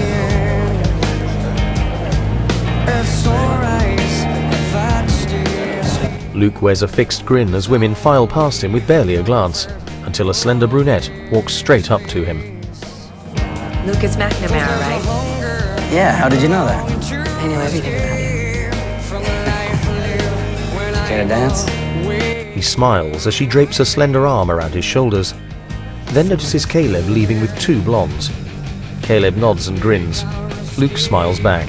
Luke wears a fixed grin as women file past him with barely a glance, until a slender brunette walks straight up to him. Lucas McNamara, right? yeah, how did you know that? I know everything about you. Care to dance? He smiles as she drapes a slender arm around his shoulders, then notices Caleb leaving with two blondes. Caleb nods and grins. Luke smiles back.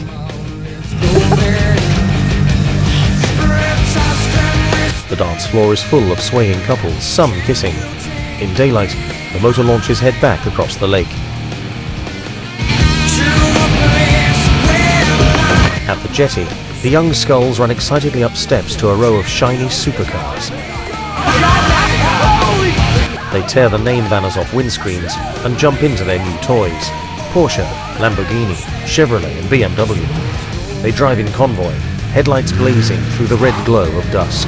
The dance floor is full of swaying couples, some kissing. In daylight, the motor launches head back across the lake. At the jetty, the young skulls run excitedly up steps to a row of shiny supercars. They tear the name banners off windscreens and jump into their new toys. Porsche, Lamborghini, Chevrolet and B M W. They drive in convoy, headlights blazing through the red glow of dusk.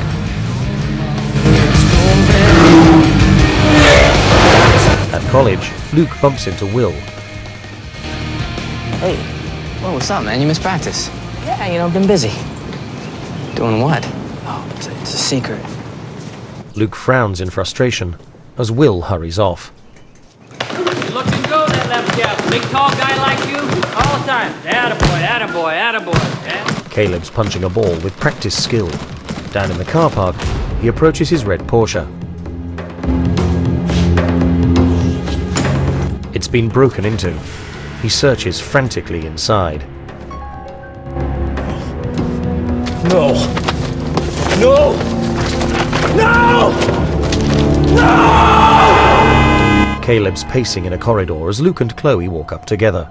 At college, Luke bumps into Will. Hey. Whoa, what's up, man? You missed practice. Yeah, you know, I've been busy. Doing what? Oh, it's a, it's a secret. Luke frowns in frustration as Will hurries off. Looking good, that left jab. Big tall guy like you, all the time. Attaboy, attaboy, attaboy. Yeah? Caleb's punching a ball with practiced skill. Down in the car park, he approaches his red Porsche. It's been broken into. He searches frantically inside. No! No! No! No! Caleb's pacing in a corridor as Luke and Chloe walk up together.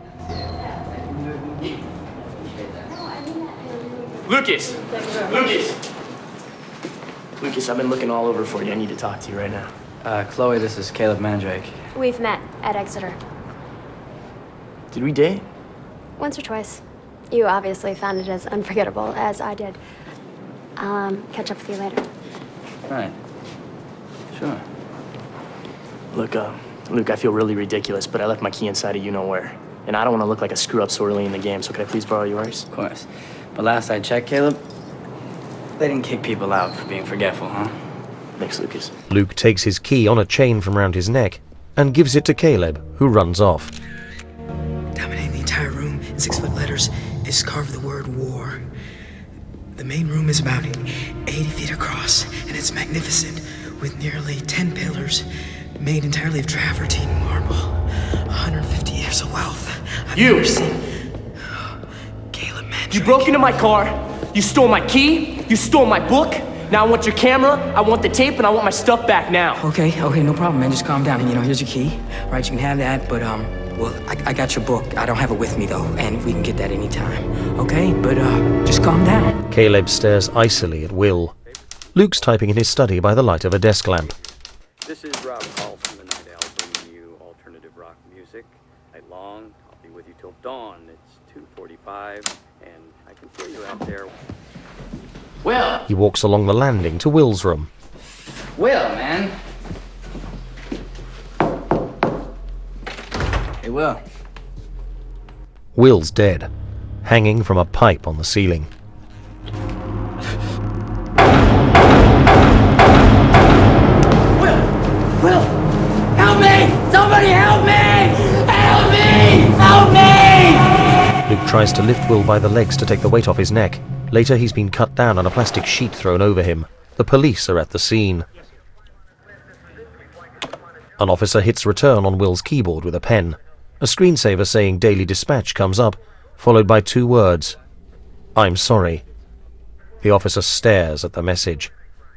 Lucas! Lucas! Lucas, I've been looking all over for you. I need to talk to you right now. Uh, Chloe, this is Caleb Mandrake. We've met at Exeter. Did we date? Once or twice. You obviously found it as unforgettable as I did. I'll um, catch up with you later. Right. Sure. Look, uh, Luke, I feel really ridiculous, but I left my key inside of you-know-where. And I don't want to look like a screw-up so early in the game, so could I please borrow yours? Of course. But last I checked, Caleb, they didn't kick people out for being forgetful, huh? Thanks, Lucas. Luke takes his key on a chain from round his neck and gives it to Caleb, who runs off. Dominating the entire room in six-foot letters is carved the word war. The main room is about eighty feet across, and it's magnificent, with nearly ten pillars made entirely of travertine marble. one hundred fifty years of wealth. I've You! never seen... Caleb Mandrake. You broke into my car, you stole my key, you stole my book. Now I want your camera, I want the tape, and I want my stuff back now. Okay, okay, no problem, man. Just calm down. And, you know, here's your key. Right, you can have that, but, um, well, I, I got your book. I don't have it with me, though, and we can get that anytime. Okay? But, uh, just calm down. Caleb stares icily at Will. Luke's typing in his study by the light of a desk lamp. This is Rob Hall from the Night Owl bringing you alternative rock music. Night long, I'll be with you till dawn. It's two forty-five, and I can feel you out there. Will! He walks along the landing to Will's room. Will, man. Hey, Will. Will's dead, hanging from a pipe on the ceiling. Will! Help me! Somebody help me! Help me! Help me! Luke tries to lift Will by the legs to take the weight off his neck. Later, he's been cut down and a plastic sheet thrown over him. The police are at the scene. An officer hits return on Will's keyboard with a pen. A screensaver saying Daily Dispatch comes up, followed by two words. I'm sorry. The officer stares at the message.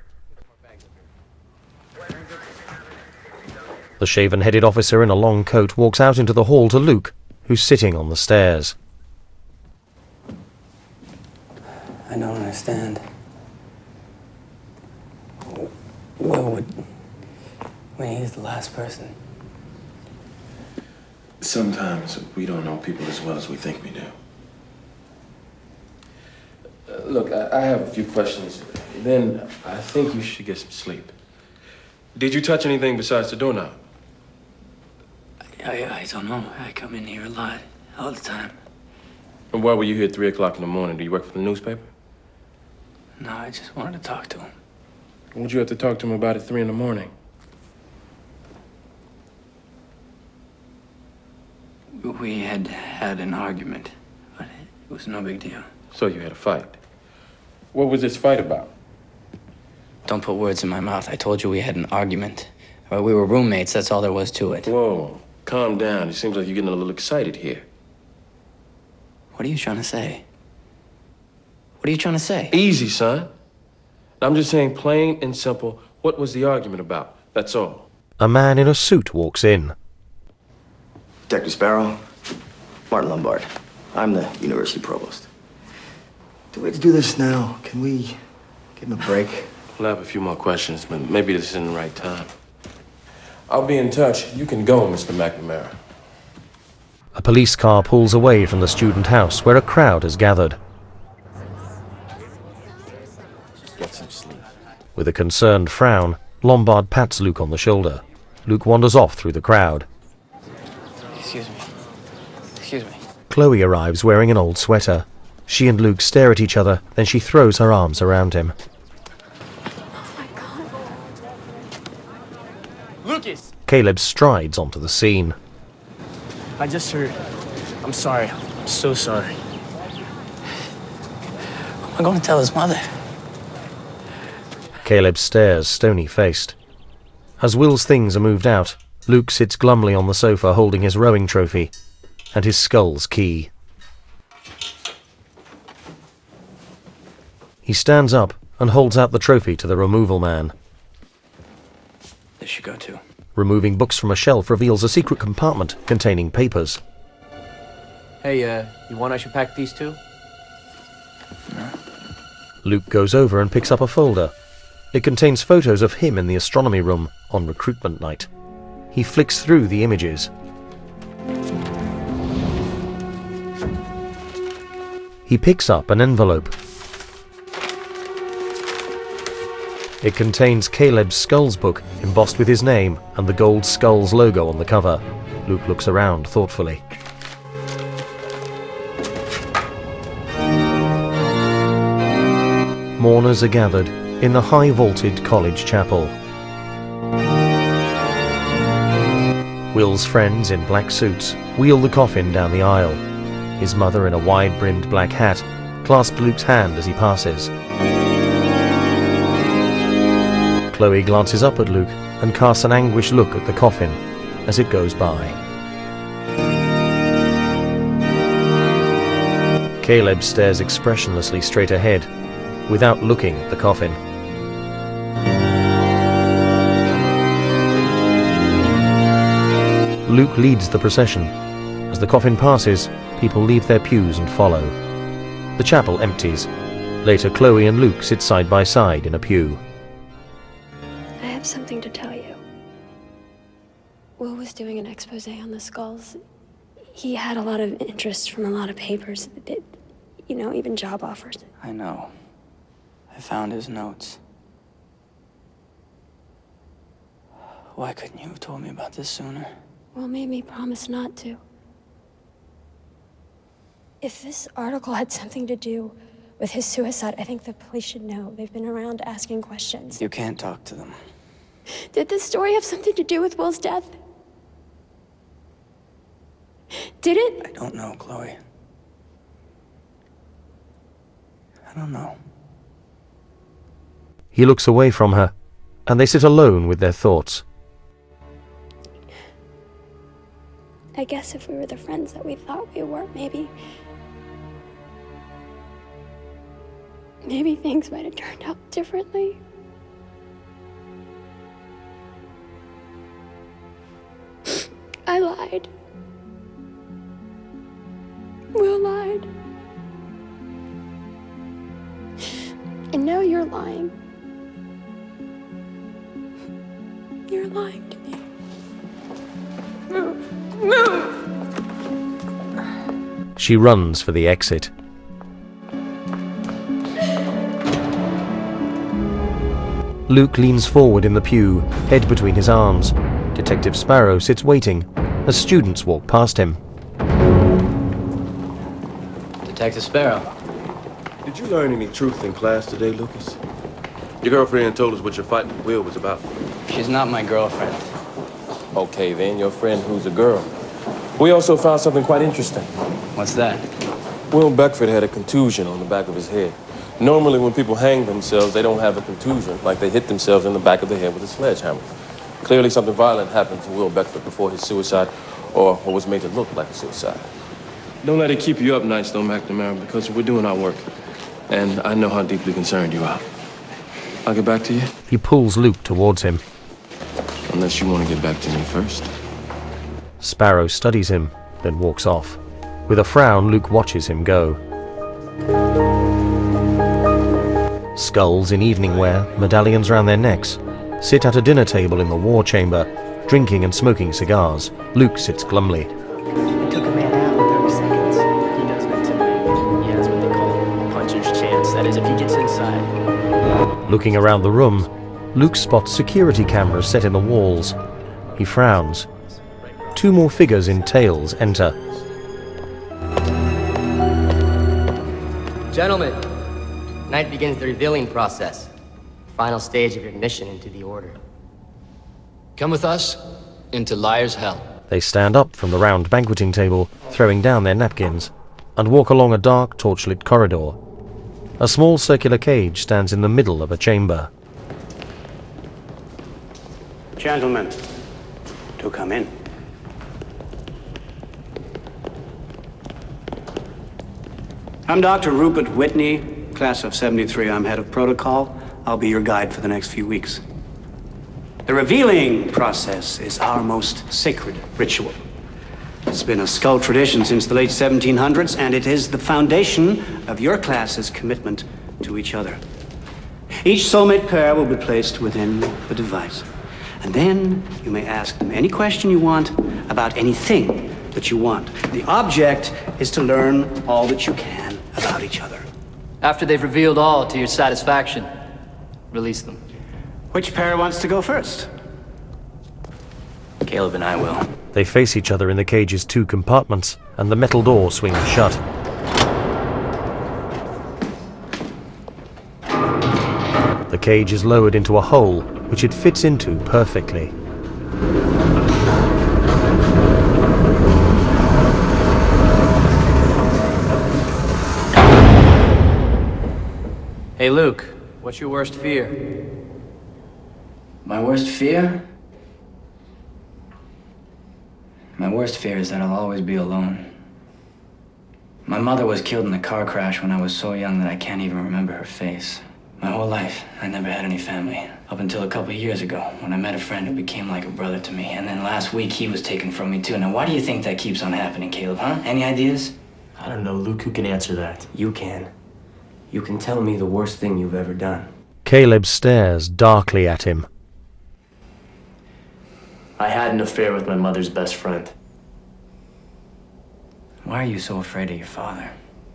The shaven-headed officer in a long coat walks out into the hall to Luke, who's sitting on the stairs. I don't understand. Will would... when he's the last person. Sometimes we don't know people as well as we think we do. Uh, look, I, I have a few questions. Then I think you should get some sleep. Did you touch anything besides the doorknob? I, I don't know. I come in here a lot, all the time. And why were you here at three o'clock in the morning? Do you work for the newspaper? No, I just wanted to talk to him. What'd you have to talk to him about at three in the morning? We had had an argument, but it was no big deal. So you had a fight. What was this fight about? Don't put words in my mouth. I told you we had an argument. Uh, we were roommates, that's all there was to it. Whoa, calm down. It seems like you're getting a little excited here. What are you trying to say? What are you trying to say? Easy, son. I'm just saying plain and simple, what was the argument about? That's all. A man in a suit walks in. Detective Sparrow, Martin Lombard. I'm the university provost. Do we have to do this now? Can we give him a break? We'll have a few more questions, but maybe this isn't the right time. I'll be in touch. You can go, Mister McNamara. A police car pulls away from the student house where a crowd has gathered. Get some sleep. With a concerned frown, Lombard pats Luke on the shoulder. Luke wanders off through the crowd. Excuse me. Excuse me. Chloe arrives wearing an old sweater. She and Luke stare at each other, then she throws her arms around him. Lucas! Caleb strides onto the scene. I just heard. I'm sorry. I'm so sorry. I'm going to tell his mother. Caleb stares, stony-faced. As Will's things are moved out, Luke sits glumly on the sofa holding his rowing trophy and his skull's key. He stands up and holds out the trophy to the removal man. This should go too. Removing books from a shelf reveals a secret compartment containing papers. Hey, uh, you want I should pack these too? No. Luke goes over and picks up a folder. It contains photos of him in the astronomy room on recruitment night. He flicks through the images. He picks up an envelope. It contains Caleb's Skulls book, embossed with his name and the gold Skulls logo on the cover. Luke looks around thoughtfully. Mourners are gathered in the high-vaulted college chapel. Will's friends in black suits wheel the coffin down the aisle. His mother, in a wide-brimmed black hat, clasps Luke's hand as he passes. Chloe glances up at Luke and casts an anguished look at the coffin as it goes by. Caleb stares expressionlessly straight ahead, without looking at the coffin. Luke leads the procession. As the coffin passes, people leave their pews and follow. The chapel empties. Later, Chloe and Luke sit side by side in a pew. I have something to tell you. Will was doing an expose on the skulls. He had a lot of interest from a lot of papers. It, you know, even job offers. I know. I found his notes. Why couldn't you have told me about this sooner? Will made me promise not to. If this article had something to do with his suicide, I think the police should know. They've been around asking questions. You can't talk to them. Did this story have something to do with Will's death? Did it? I don't know, Chloe. I don't know. He looks away from her, and they sit alone with their thoughts. I guess if we were the friends that we thought we were, maybe... Maybe things might have turned out differently. I lied. Will lied. And now you're lying. You're lying to me. Move. Move! She runs for the exit. Luke leans forward in the pew, head between his arms. Detective Sparrow sits waiting as students walk past him. Detective Sparrow. Did you learn any truth in class today, Lucas? Your girlfriend told us what your fight with Will was about. She's not my girlfriend. Okay, then, your friend who's a girl. We also found something quite interesting. What's that? Will Beckford had a contusion on the back of his head. Normally, when people hang themselves, they don't have a contusion, like they hit themselves in the back of the head with a sledgehammer. Clearly, something violent happened to Will Beckford before his suicide, or what was made to look like a suicide. Don't let it keep you up nights, though, McNamara, because we're doing our work. And I know how deeply concerned you are. I'll get back to you. He pulls Luke towards him. Unless you want to get back to me first. Sparrow studies him, then walks off. With a frown, Luke watches him go. Skulls in evening wear, medallions round their necks, sit at a dinner table in the war chamber, drinking and smoking cigars. Luke sits glumly. It took a man out in thirty seconds. He doesn't intimidate. He has what they call a puncher's chance. That is, if he gets inside. Looking around the room, Luke spots security cameras set in the walls. He frowns. Two more figures in tails enter. Gentlemen, tonight begins the revealing process. Final stage of your admission into the Order. Come with us into Liar's Hell. They stand up from the round banqueting table, throwing down their napkins, and walk along a dark, torchlit corridor. A small circular cage stands in the middle of a chamber. Gentlemen, do come in. I'm Doctor Rupert Whitney, class of seventy-three. I'm head of protocol. I'll be your guide for the next few weeks. The revealing process is our most sacred ritual. It's been a skull tradition since the late seventeen hundreds, and it is the foundation of your class's commitment to each other. Each soulmate pair will be placed within the device. And then you may ask them any question you want about anything that you want. The object is to learn all that you can about each other. After they've revealed all to your satisfaction, release them. Which pair wants to go first? Caleb and I will. They face each other in the cage's two compartments, and the metal door swings shut. The cage is lowered into a hole, which it fits into perfectly. Hey, Luke, what's your worst fear? My worst fear? My worst fear is that I'll always be alone. My mother was killed in a car crash when I was so young that I can't even remember her face. My whole life, I never had any family. Up until a couple of years ago, when I met a friend who became like a brother to me. And then last week, he was taken from me, too. Now, why do you think that keeps on happening, Caleb, huh? Any ideas? I don't know, Luke. Who can answer that? You can. You can tell me the worst thing you've ever done. Caleb stares darkly at him. I had an affair with my mother's best friend. Why are you so afraid of your father?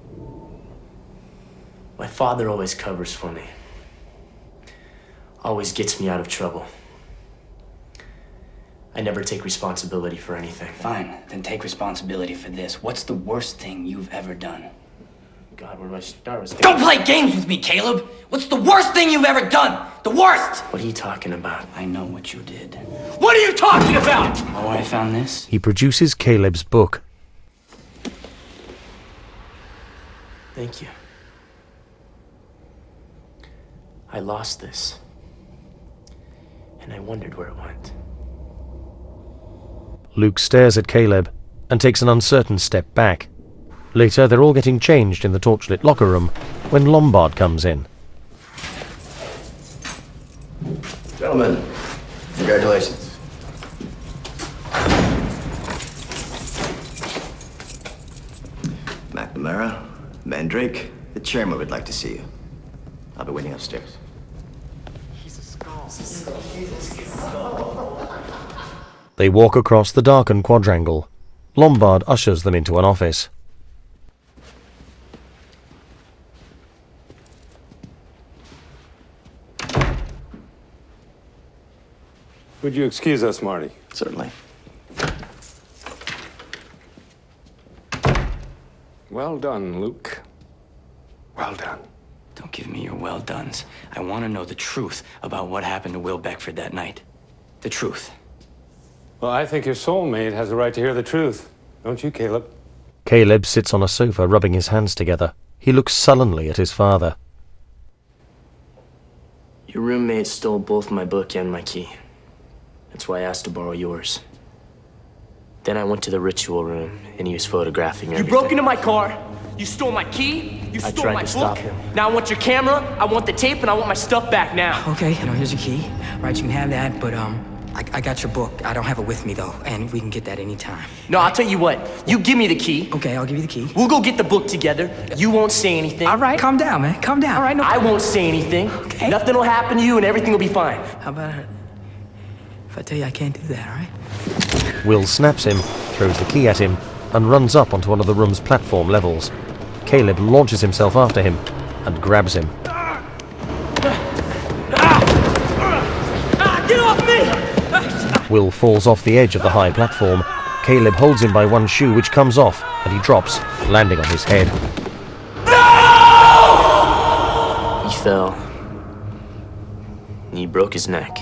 My father always covers for me. Always gets me out of trouble. I never take responsibility for anything. Fine, then take responsibility for this. What's the worst thing you've ever done? God, where do I start with Don't play games with me, Caleb! What's the worst thing you've ever done? The worst! What are you talking about? I know what you did. What are you talking about? Oh, I found this. He produces Caleb's book. Thank you. I lost this. And I wondered where it went. Luke stares at Caleb and takes an uncertain step back. Later, they're all getting changed in the torchlit locker room when Lombard comes in. Gentlemen, congratulations. McNamara, Mandrake, the chairman would like to see you. I'll be waiting upstairs. They walk across the darkened quadrangle. Lombard ushers them into an office. Would you excuse us, Marty? Certainly. Well done, Luke. Well done. Don't give me your well dones. I want to know the truth about what happened to Will Beckford that night. The truth. Well, I think your soulmate has a right to hear the truth. Don't you, Caleb? Caleb sits on a sofa, rubbing his hands together. He looks sullenly at his father. Your roommate stole both my book and my key. That's why I asked to borrow yours. Then I went to the ritual room, and he was photographing You everything. broke into my car. You stole my key. You I stole tried my to book. stop him. Now I want your camera. I want the tape, and I want my stuff back now. Okay, you know, here's your key. Right, you can have that, but um, I, I got your book. I don't have it with me though, and we can get that anytime. No, I'll tell you what. You give me the key. Okay, I'll give you the key. We'll go get the book together. You won't say anything. All right, calm down, man. Calm down. All right, no. I won't say anything. Okay. Nothing will happen to you, and everything will be fine. How about it? If I tell you I can't do that, all right? Will snaps him, throws the key at him, and runs up onto one of the room's platform levels. Caleb launches himself after him and grabs him. Ah, get off me! Will falls off the edge of the high platform. Caleb holds him by one shoe, which comes off, and he drops, landing on his head. He fell. And he broke his neck.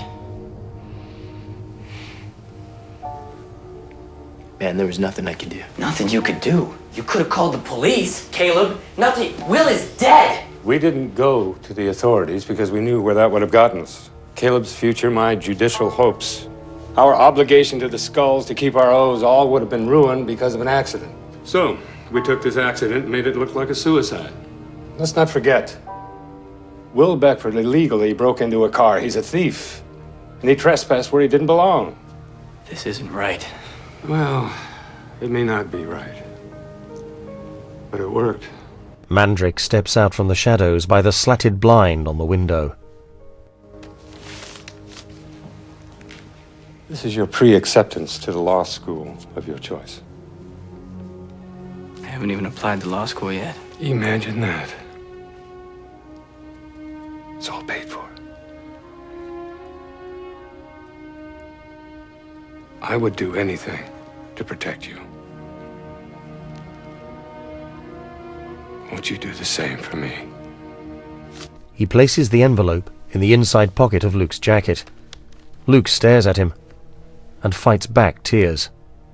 Man, there was nothing I could do. Nothing you could do. You could have called the police, Caleb. Nothing. Will is dead. We didn't go to the authorities because we knew where that would have gotten us. Caleb's future, my judicial hopes. Our obligation to the Skulls to keep our oaths all would have been ruined because of an accident. So, we took this accident and made it look like a suicide. Let's not forget, Will Beckford illegally broke into a car. He's a thief. And he trespassed where he didn't belong. This isn't right. Well, it may not be right. But it worked. Mandrake steps out from the shadows by the slatted blind on the window. This is your pre-acceptance to the law school of your choice. I haven't even applied to law school yet. Imagine that. It's all paid for. I would do anything to protect you. Won't you do the same for me? He places the envelope in the inside pocket of Luke's jacket. Luke stares at him and fights back tears.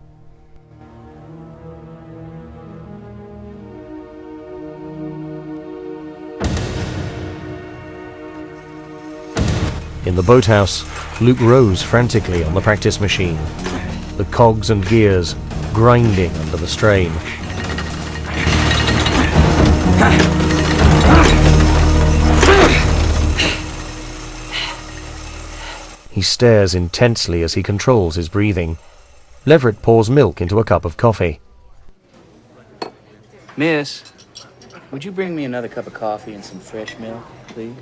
In the boathouse, Luke rows frantically on the practice machine, the cogs and gears grinding under the strain. He stares intensely as he controls his breathing. Leverett pours milk into a cup of coffee. Miss, would you bring me another cup of coffee and some fresh milk, please?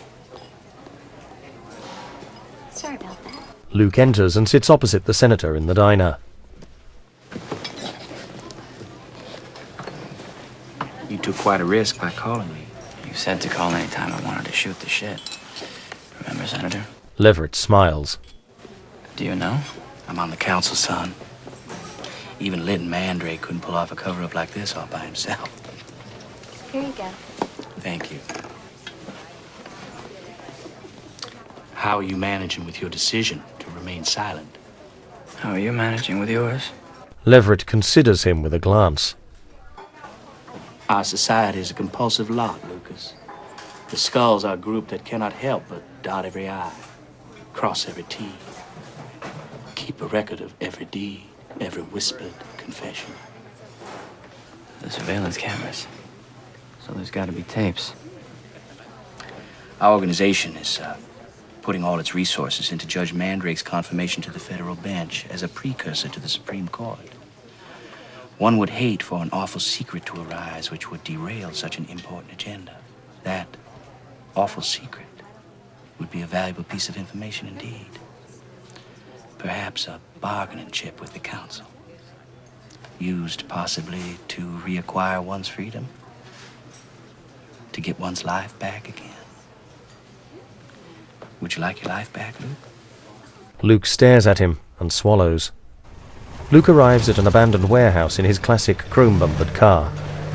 Sorry about that. Luke enters and sits opposite the senator in the diner. You took quite a risk by calling me. You said to call anytime I wanted to shoot the shit. Remember, Senator? Leverett smiles. Do you know? I'm on the council, son. Even Litton Mandrake couldn't pull off a cover-up like this all by himself. Here you go. Thank you. How are you managing with your decision to remain silent? How are you managing with yours? Leverett considers him with a glance. Our society is a compulsive lot, Lucas. The skulls are a group that cannot help but dot every I, cross every T, keep a record of every deed, every whispered confession. The surveillance cameras. So there's got to be tapes. Our organization is uh, putting all its resources into Judge Mandrake's confirmation to the federal bench as a precursor to the Supreme Court. One would hate for an awful secret to arise which would derail such an important agenda. That awful secret would be a valuable piece of information indeed. Perhaps a bargaining chip with the council. Used possibly to reacquire one's freedom. To get one's life back again. Would you like your life back, Luke? Luke stares at him and swallows. Luke arrives at an abandoned warehouse in his classic chrome-bumpered car.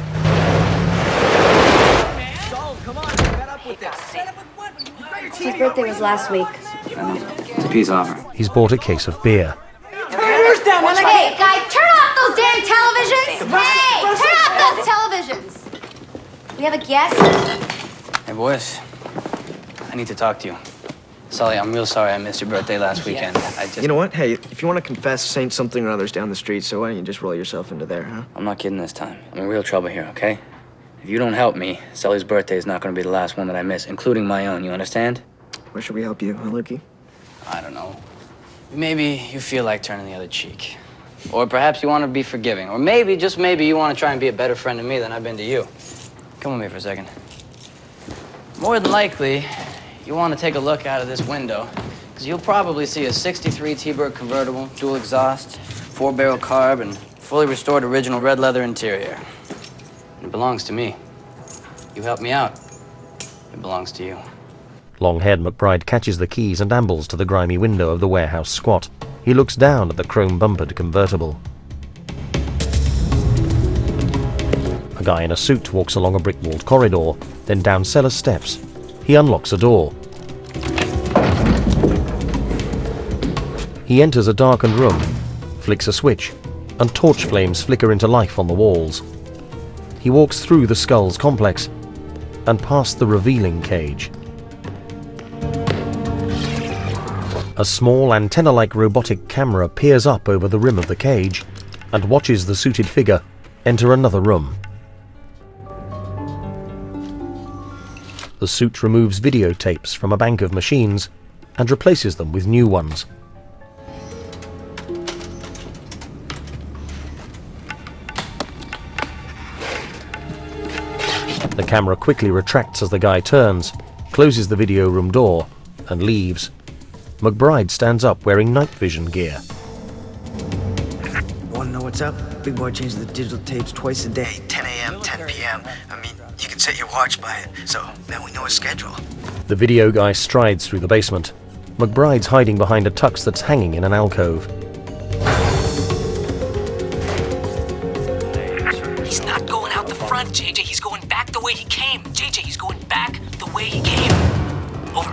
His birthday was last week. It's a peace offer. He's bought a case of beer. Hey, guy, turn off those damn televisions! Hey, turn off those televisions! We have a guest? Hey, boys. I need to talk to you. Sully, I'm real sorry I missed your birthday last weekend. I just... You know what? Hey, if you want to confess Saint something or other's down the street, so why don't you just roll yourself into there, huh? I'm not kidding this time. I'm in real trouble here, okay? If you don't help me, Sully's birthday is not going to be the last one that I miss, including my own, you understand? Where should we help you, huh, Lukey? I don't know. Maybe you feel like turning the other cheek. Or perhaps you want to be forgiving. Or maybe, just maybe, you want to try and be a better friend to me than I've been to you. Come with me for a second. More than likely, you want to take a look out of this window, because you'll probably see a sixty-three T-Bird convertible, dual exhaust, four-barrel carb, and fully restored original red leather interior. It belongs to me. You helped me out. It belongs to you. Long-haired McBride catches the keys and ambles to the grimy window of the warehouse squat. He looks down at the chrome-bumpered convertible. A guy in a suit walks along a brick-walled corridor, then down cellar steps. He unlocks a door. He enters a darkened room, flicks a switch, and torch flames flicker into life on the walls. He walks through the Skulls complex and past the revealing cage. A small antenna-like robotic camera peers up over the rim of the cage and watches the suited figure enter another room. The suit removes videotapes from a bank of machines and replaces them with new ones. The camera quickly retracts as the guy turns, closes the video room door, and leaves. McBride stands up wearing night vision gear. Wanna know what's up? Big boy changes the digital tapes twice a day, ten a m, ten p m I mean, you can set your watch by it, so now we know his schedule. The video guy strides through the basement. McBride's hiding behind a tux that's hanging in an alcove. He's not going out the front, J J. He's going back the way he came. J J, he's going back the way he came. Over.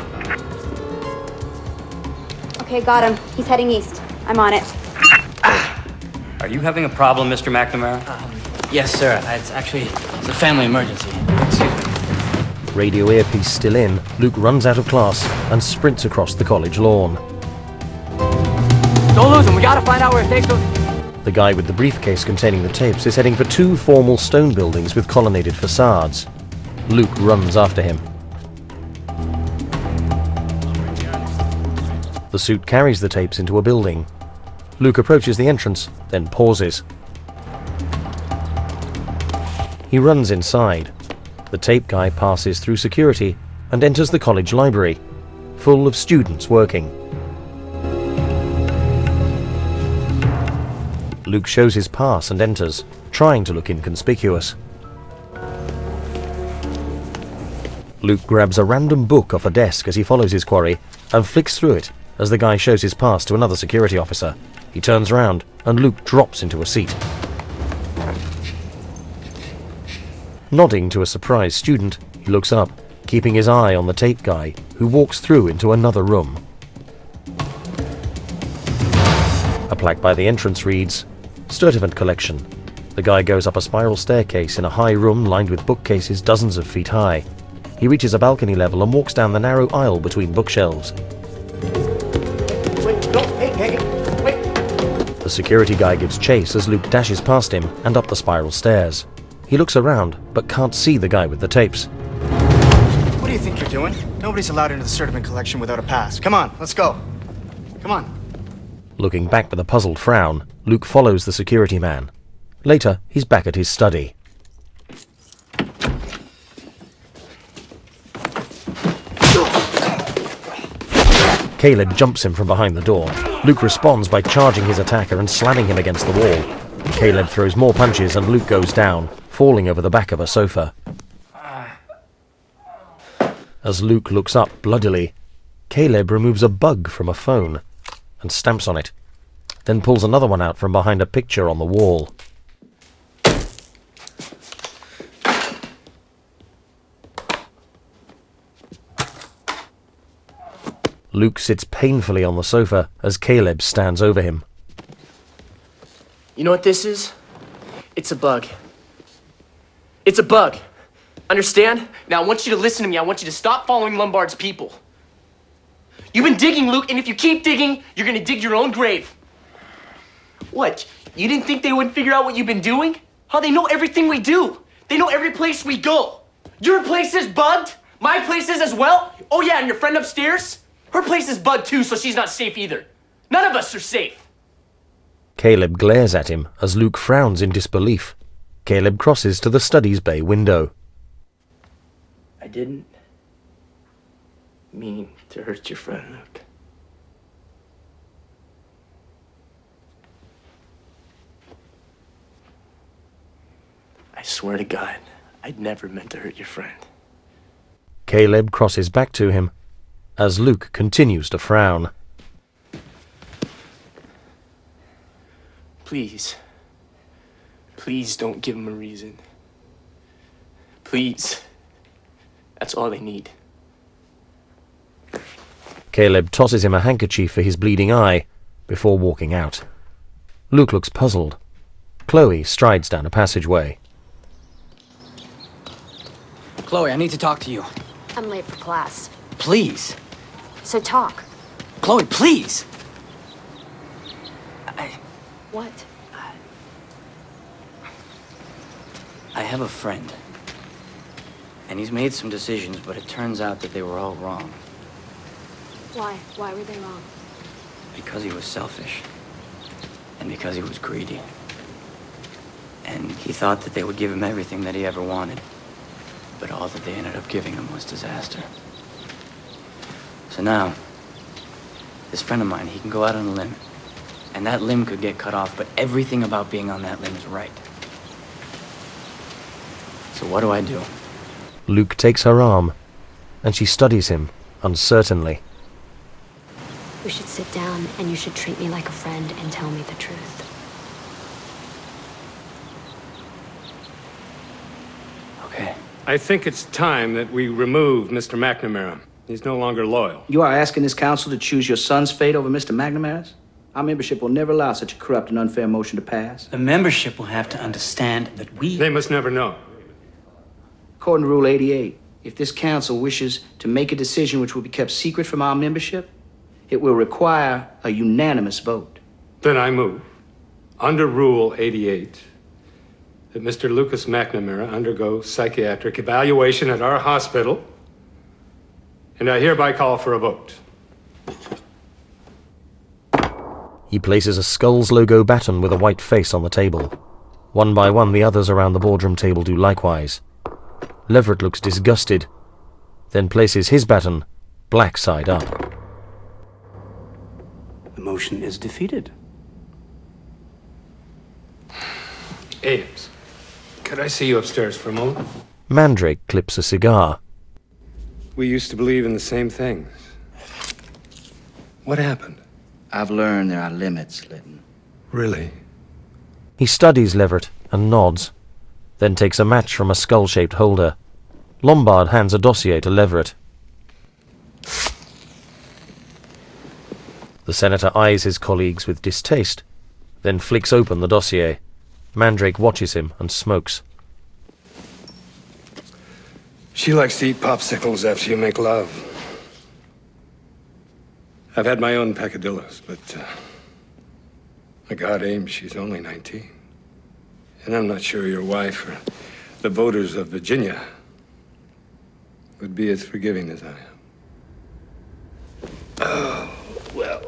Okay, got him. He's heading east. I'm on it. Are you having a problem, Mister McNamara? Um, yes, sir. It's actually it's a family emergency. Excuse me. Radio earpiece still in, Luke runs out of class and sprints across the college lawn. Don't lose him. We gotta find out where it takes us. The guy with the briefcase containing the tapes is heading for two formal stone buildings with colonnaded facades. Luke runs after him. The suit carries the tapes into a building. Luke approaches the entrance, then pauses. He runs inside. The tape guy passes through security and enters the college library, full of students working. Luke shows his pass and enters, trying to look inconspicuous. Luke grabs a random book off a desk as he follows his quarry and flicks through it as the guy shows his pass to another security officer. He turns round and Luke drops into a seat. Nodding to a surprised student, he looks up, keeping his eye on the tape guy, who walks through into another room. A plaque by the entrance reads, Sturtevant Collection. The guy goes up a spiral staircase in a high room lined with bookcases dozens of feet high. He reaches a balcony level and walks down the narrow aisle between bookshelves. Wait, no, hey, hey, wait. The security guy gives chase as Luke dashes past him and up the spiral stairs. He looks around, but can't see the guy with the tapes. What do you think you're doing? Nobody's allowed into the Sturtevant collection without a pass. Come on, let's go. Come on. Looking back with a puzzled frown, Luke follows the security man. Later, he's back at his study. Caleb jumps him from behind the door. Luke responds by charging his attacker and slamming him against the wall. Caleb throws more punches and Luke goes down, falling over the back of a sofa. As Luke looks up bloodily, Caleb removes a bug from a phone and stamps on it, then pulls another one out from behind a picture on the wall. Luke sits painfully on the sofa as Caleb stands over him. You know what this is? It's a bug. It's a bug. Understand? Now I want you to listen to me. I want you to stop following Lombard's people. You've been digging, Luke, and if you keep digging, you're gonna dig your own grave. What? You didn't think they would figure out what you've been doing? How they know everything we do. They know every place we go. Your place is bugged. My place is as well. Oh yeah, and your friend upstairs? Her place is bugged too, so she's not safe either. None of us are safe. Caleb glares at him as Luke frowns in disbelief. Caleb crosses to the study's bay window. I didn't mean to hurt your friend, Luke. I swear to God, I'd never meant to hurt your friend. Caleb crosses back to him as Luke continues to frown. Please, please don't give them a reason. Please. That's all they need. Caleb tosses him a handkerchief for his bleeding eye before walking out. Luke looks puzzled. Chloe strides down a passageway. Chloe, I need to talk to you. I'm late for class. Please. So talk. Chloe, please. I, What? I have a friend. And he's made some decisions, but it turns out that they were all wrong. Why? Why were they wrong? Because he was selfish. And because he was greedy. And he thought that they would give him everything that he ever wanted. But all that they ended up giving him was disaster. So now, this friend of mine, he can go out on a limb. And that limb could get cut off, but everything about being on that limb is right. So what do I do? Luke takes her arm, and she studies him uncertainly. We should sit down, and you should treat me like a friend and tell me the truth. Okay. I think it's time that we remove Mister McNamara. He's no longer loyal. You are asking this council to choose your son's fate over Mister McNamara's? Our membership will never allow such a corrupt and unfair motion to pass. The membership will have to understand that we... They must never know. According to Rule eighty-eight, if this council wishes to make a decision which will be kept secret from our membership, it will require a unanimous vote. Then I move, under Rule eighty-eight, that Mister Lucas McNamara undergo psychiatric evaluation at our hospital, and I hereby call for a vote. He places a Skulls logo baton with a white face on the table. One by one, the others around the boardroom table do likewise. Leverett looks disgusted, then places his baton black side up. The motion is defeated. Ames, could I see you upstairs for a moment? Mandrake clips a cigar. We used to believe in the same things. What happened? I've learned there are limits, Litton. Really? He studies Leverett and nods. then takes a match from a skull-shaped holder. Lombard hands a dossier to Leverett. The senator eyes his colleagues with distaste, then flicks open the dossier. Mandrake watches him and smokes. She likes to eat popsicles after you make love. I've had my own peccadillos, but uh, my God, Ames, she's only nineteen. And I'm not sure your wife or the voters of Virginia would be as forgiving as I am. Oh, well.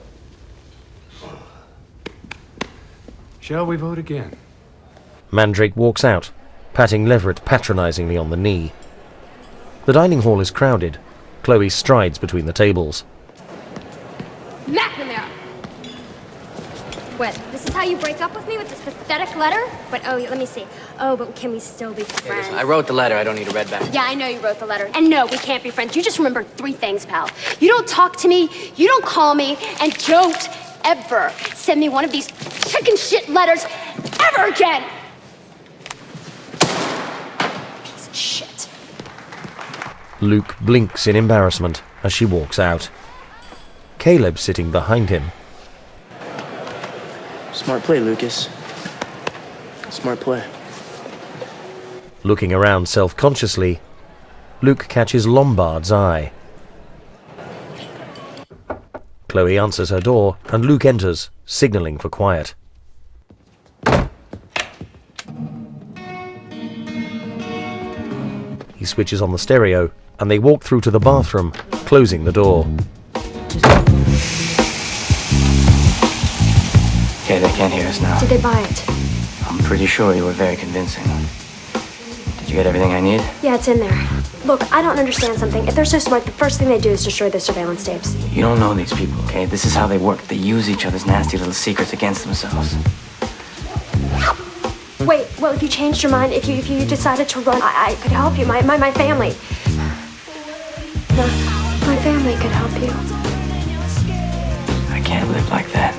Shall we vote again? Mandrake walks out, patting Leverett patronizingly on the knee. The dining hall is crowded. Chloe strides between the tables. McNamara! What, this is how you break up with me with this pathetic letter? But, oh, let me see. Oh, but can we still be friends? Hey, listen, I wrote the letter. I don't need it read back. Yeah, I know you wrote the letter. And no, we can't be friends. You just remembered three things, pal. You don't talk to me, you don't call me, and don't ever send me one of these chicken shit letters ever again! Piece of shit. Luke blinks in embarrassment as she walks out. Caleb's sitting behind him. Smart play, Lucas. Smart play. Looking around self-consciously, Luke catches Lombard's eye. Chloe answers her door, and Luke enters, signaling for quiet. He switches on the stereo, and they walk through to the bathroom, closing the door. Okay, they can't hear us now. Did they buy it? I'm pretty sure you were very convincing. Did you get everything I need? Yeah, it's in there. Look, I don't understand something. If they're so smart, the first thing they do is destroy their surveillance tapes. You don't know these people, okay? This is how they work. They use each other's nasty little secrets against themselves. Wait, well, if you changed your mind, if you if you decided to run, I, I could help you. My, my, my family. My, my family could help you. I can't live like that.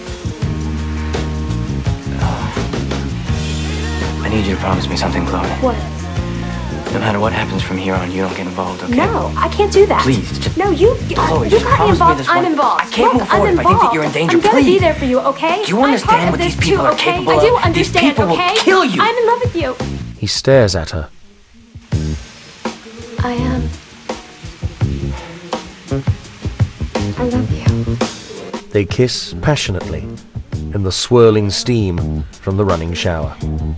I need you to promise me something, Chloe. What? No matter what happens from here on, you don't get involved, okay? No, I can't do that. Please, just... No, you... Chloe, you just got me promise me involved, this I'm one- involved. I can't Look, move forward I'm if I think that you're in involved. danger, I'm gonna please. be there for you, okay? Do you understand I'm part what of these this people too, are okay? capable I do of? These understand, people will okay? kill you. I'm in love with you. He stares at her. I am. I love you. They kiss passionately in the swirling steam from the running shower.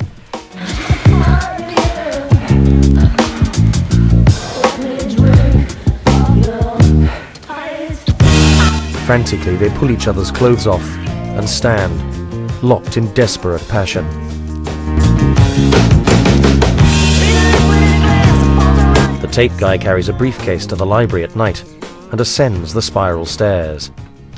Frantically, they pull each other's clothes off and stand, locked in desperate passion. The tape guy carries a briefcase to the library at night and ascends the spiral stairs.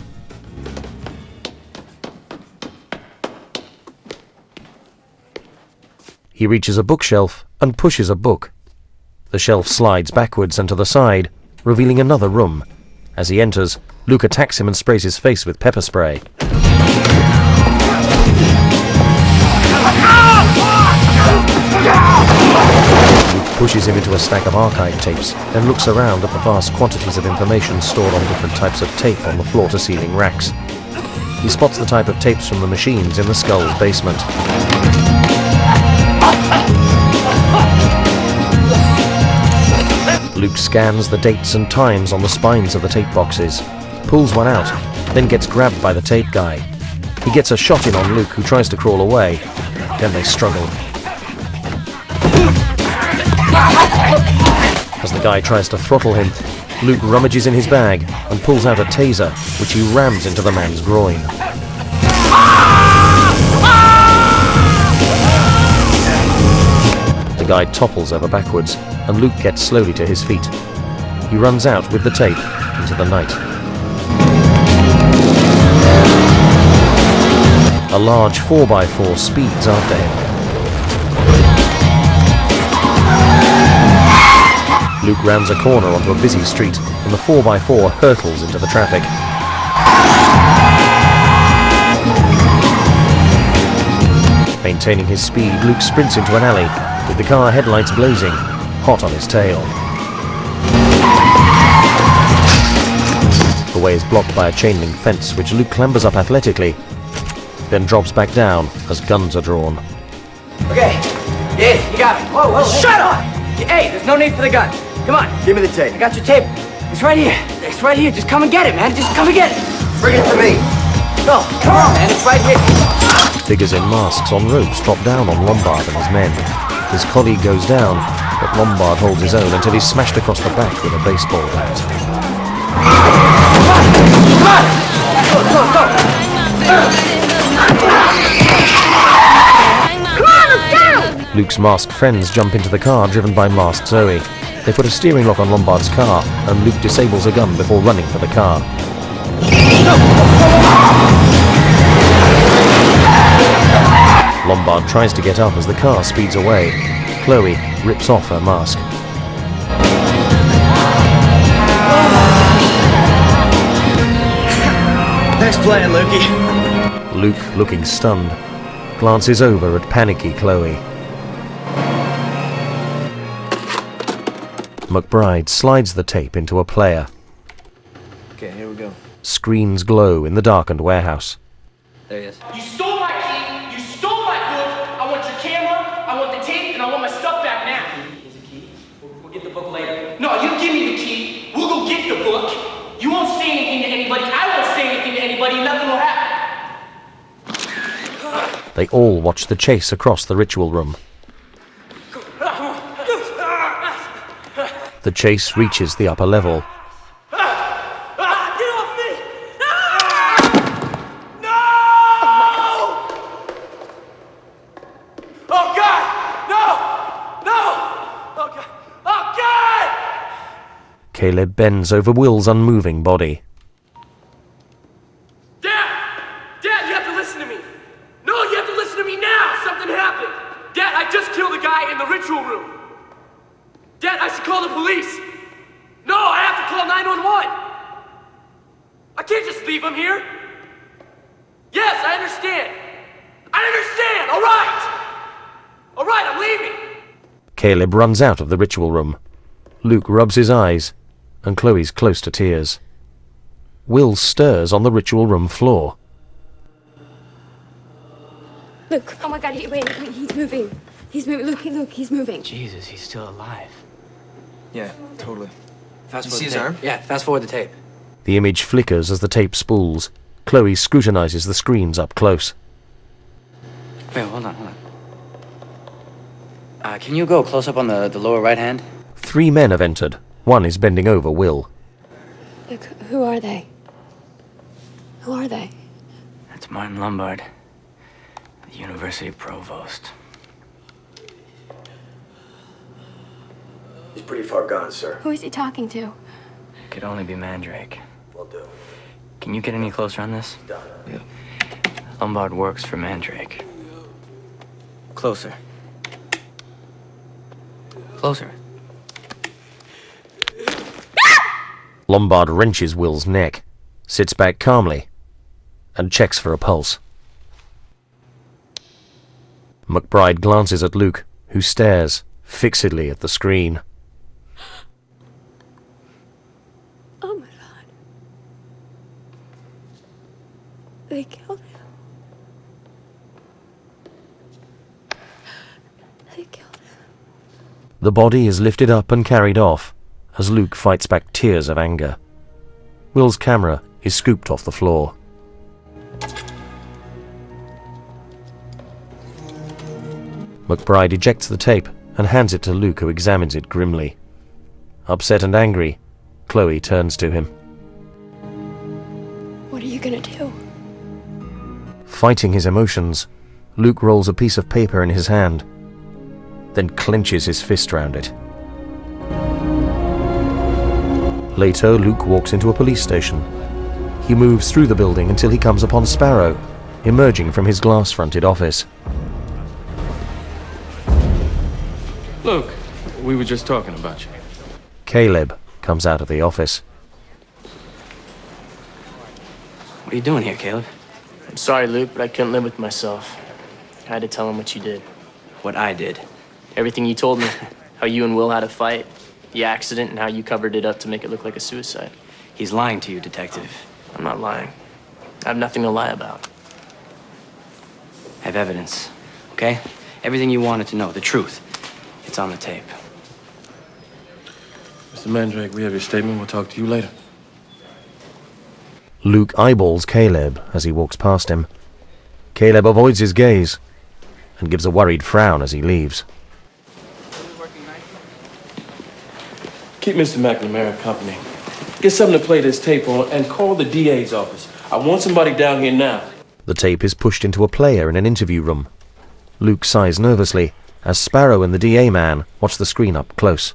He reaches a bookshelf and pushes a book. The shelf slides backwards and to the side, revealing another room. As he enters, Luke attacks him and sprays his face with pepper spray. Luke pushes him into a stack of archive tapes, then looks around at the vast quantities of information stored on different types of tape on the floor-to-ceiling racks. He spots the type of tapes from the machines in the Skull's basement. Luke scans the dates and times on the spines of the tape boxes, pulls one out, then gets grabbed by the tape guy. He gets a shot in on Luke, who tries to crawl away. Then they struggle. As the guy tries to throttle him, Luke rummages in his bag and pulls out a taser, which he rams into the man's groin. The guy topples over backwards, and Luke gets slowly to his feet. He runs out with the tape into the night. A large four by four speeds after him. Luke rounds a corner onto a busy street, and the four by four hurtles into the traffic. Maintaining his speed, Luke sprints into an alley, with the car headlights blazing, hot on his tail. The way is blocked by a chain link fence, which Luke clambers up athletically, then drops back down as guns are drawn. Okay. Yeah, you got it. Whoa, whoa, hey. Shut up! Hey, there's no need for the gun. Come on. Give me the tape. I got your tape. It's right here. It's right here. Just come and get it, man. Just come and get it. Bring it to me. No, come on, man. It's right here. Figures in masks on ropes drop down on Lombard and his men. His colleague goes down, but Lombard holds his own until he's smashed across the back with a baseball bat. Come on! Go, go, go! Come on, let's go! Luke's masked friends jump into the car driven by masked Zoe. They put a steering lock on Lombard's car, and Luke disables a gun before running for the car. Lombard tries to get up as the car speeds away. Chloe rips off her mask. Nice playing, Lukey. Luke, looking stunned, glances over at panicky Chloe. McBride slides the tape into a player. Okay, here we go. Screens glow in the darkened warehouse. There he is. You stole my key, you stole my book, I want your camera, I want the tape, and I want my stuff back now. Here's the key. We'll, we'll get the book later. No, you give me the key, we'll go get the book. You won't say anything to anybody, I won't say anything to anybody, nothing will happen. They all watch the chase across the ritual room. The chase reaches the upper level. Caleb bends over Will's unmoving body. Dad! Dad, you have to listen to me! No, you have to listen to me now! Something happened! Dad, I just killed a guy in the ritual room! Dad, I should call the police! No, I have to call nine one one! I can't just leave him here! Yes, I understand! I understand! Alright! Alright, I'm leaving! Caleb runs out of the ritual room. Luke rubs his eyes, and Chloe's close to tears. Will stirs on the ritual room floor. Luke, oh my god, he, wait, wait, he's moving. He's moving. Look, look, he's moving. Jesus, he's still alive. Yeah, totally. Fast You forward see the his tape. arm? Yeah, fast forward the tape. The image flickers as the tape spools. Chloe scrutinizes the screens up close. Wait, hold on, hold on. Uh, can you go close up on the, the lower right hand? Three men have entered. One is bending over Will. Luke, who are they? Who are they? That's Martin Lombard, the university provost. He's pretty far gone, sir. Who is he talking to? Could only be Mandrake. Will do. Can you get any closer on this? Done. Yeah. Lombard works for Mandrake. Closer. Closer. Lombard wrenches Will's neck, sits back calmly, and checks for a pulse. McBride glances at Luke, who stares fixedly at the screen. Oh my god. They killed him. They killed him. The body is lifted up and carried off, as Luke fights back tears of anger. Will's camera is scooped off the floor. McBride ejects the tape and hands it to Luke, who examines it grimly. Upset and angry, Chloe turns to him. What are you gonna do? Fighting his emotions, Luke rolls a piece of paper in his hand, then clenches his fist round it. Later, Luke walks into a police station. He moves through the building until he comes upon Sparrow, emerging from his glass-fronted office. Luke, we were just talking about you. Caleb comes out of the office. What are you doing here, Caleb? I'm sorry, Luke, but I couldn't live with myself. I had to tell him what you did. What I did? Everything you told me. How you and Will had a fight, the accident, and how you covered it up to make it look like a suicide. He's lying to you, Detective. I'm not lying. I have nothing to lie about. I have evidence, okay? Everything you wanted to know, the truth. It's on the tape. Mister Mandrake, we have your statement. We'll talk to you later. Luke eyeballs Caleb as he walks past him. Caleb avoids his gaze and gives a worried frown as he leaves. Keep Mister McNamara company. Get something to play this tape on and call the D A's office. I want somebody down here now. The tape is pushed into a player in an interview room. Luke sighs nervously as Sparrow and the D A man watch the screen up close.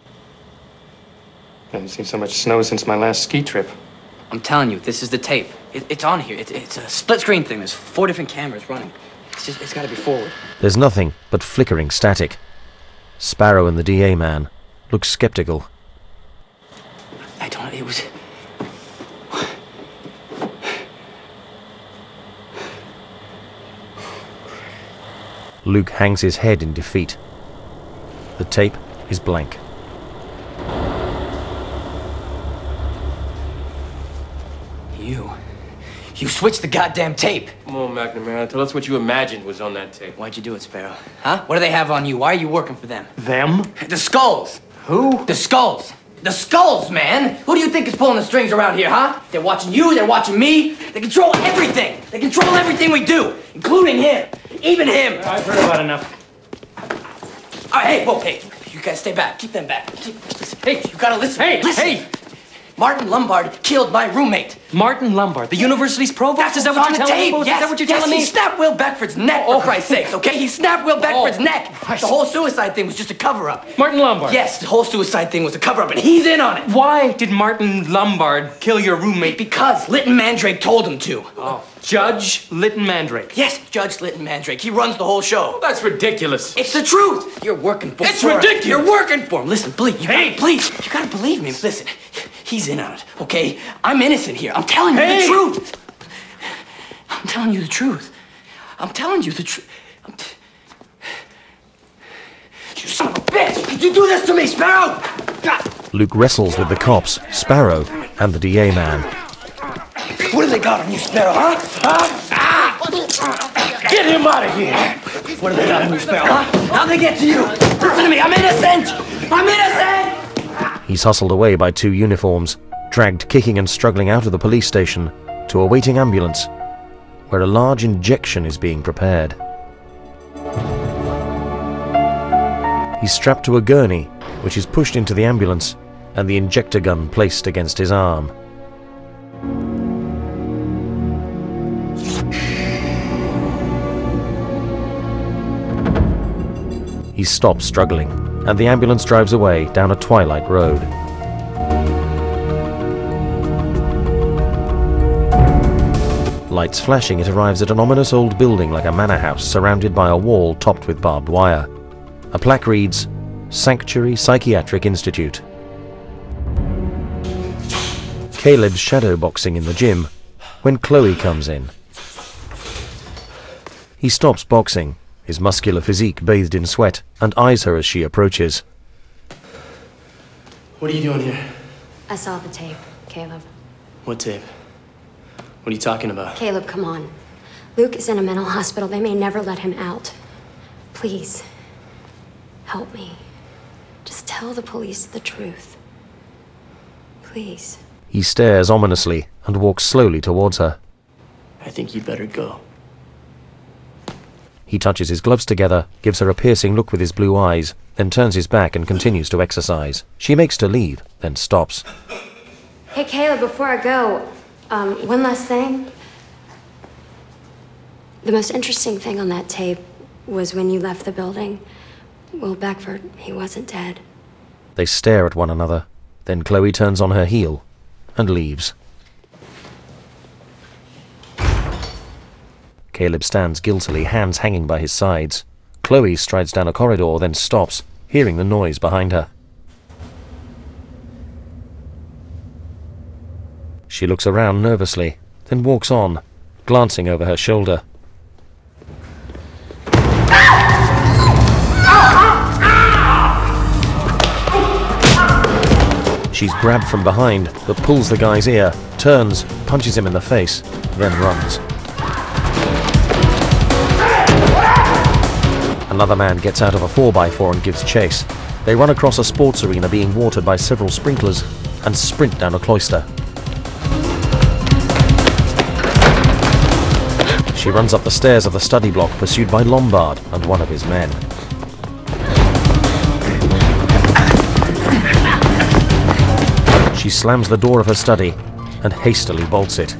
I haven't seen so much snow since my last ski trip. I'm telling you, this is the tape. It, it's on here. It, it's a split screen thing. There's four different cameras running. It's just, it's got to be forward. There's nothing but flickering static. Sparrow and the D A man look skeptical. I don't know. It was. Luke hangs his head in defeat. The tape is blank. You. You switched the goddamn tape. Come on, McNamara. Tell us what you imagined was on that tape. Why'd you do it, Sparrow? Huh? What do they have on you? Why are you working for them? Them? The Skulls. Who? The Skulls. The Skulls, man! Who do you think is pulling the strings around here, huh? They're watching you, they're watching me. They control everything. They control everything we do, including him. Even him. I've heard about enough. All right, hey, whoa, hey. You guys stay back. Keep them back. Keep, listen. Hey, you gotta listen. Hey, listen. hey! Martin Lombard killed my roommate. Martin Lombard, the university's provost? That's Is that what on you're the telling tape. me? Yes. Is that what you're yes, telling me? He snapped Will Beckford's neck, Oh. for Christ's sakes, okay? He snapped Will Beckford's Oh. neck. The whole suicide thing was just a cover-up. Martin Lombard? Yes, the whole suicide thing was a cover-up, and he's in on it. Why did Martin Lombard kill your roommate? Because Lytton Mandrake told him to. Oh. Judge Lytton Mandrake? Yes, Judge Lytton Mandrake. He runs the whole show. That's ridiculous. It's the truth. You're working for him. It's ridiculous. You're working for him. Listen, please. You hey, gotta, please. You gotta believe me. Listen, he's in on it, okay? I'm innocent here. I'm telling you hey. the truth. I'm telling you the truth. I'm telling you the truth. T- you son of a bitch! Did you do this to me, Sparrow? God. Luke wrestles with the cops, Sparrow, and the D A man. What do they got on you, Sparrow, huh? Huh? Ah! Get him out of here! What do they got on you, Sparrow, huh? How'd they get to you? Listen to me, I'm innocent! I'm innocent! He's hustled away by two uniforms, dragged kicking and struggling out of the police station to a waiting ambulance, where a large injection is being prepared. He's strapped to a gurney, which is pushed into the ambulance, and the injector gun placed against his arm. He stops struggling, and the ambulance drives away down a twilight road. Lights flashing, it arrives at an ominous old building like a manor house surrounded by a wall topped with barbed wire. A plaque reads, Sanctuary Psychiatric Institute. Caleb's shadowboxing in the gym when Chloe comes in. He stops boxing, his muscular physique bathed in sweat, and eyes her as she approaches. What are you doing here? I saw the tape, Caleb. What tape? What are you talking about? Caleb, come on. Luke is in a mental hospital. They may never let him out. Please, help me. Just tell the police the truth. Please. He stares ominously and walks slowly towards her. I think you'd better go. He touches his gloves together, gives her a piercing look with his blue eyes, then turns his back and continues to exercise. She makes to leave, then stops. Hey, Caleb, before I go, um, one last thing. The most interesting thing on that tape was when you left the building. Will Beckford, he wasn't dead. They stare at one another. Then Chloe turns on her heel and leaves. Caleb stands guiltily, hands hanging by his sides. Chloe strides down a corridor, then stops, hearing the noise behind her. She looks around nervously, then walks on, glancing over her shoulder. Ah! Ah! She's grabbed from behind, but pulls the guy's ear, turns, punches him in the face, then runs. Another man gets out of a four by four and gives chase. They run across a sports arena being watered by several sprinklers and sprint down a cloister. She runs up the stairs of the study block, pursued by Lombard and one of his men. She slams the door of her study and hastily bolts it.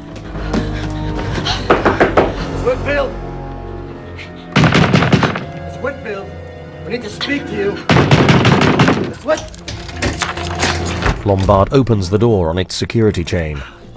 Whitfield! It's Whitfield. We need to speak to you. It's Whit... Lombard opens the door on its security chain.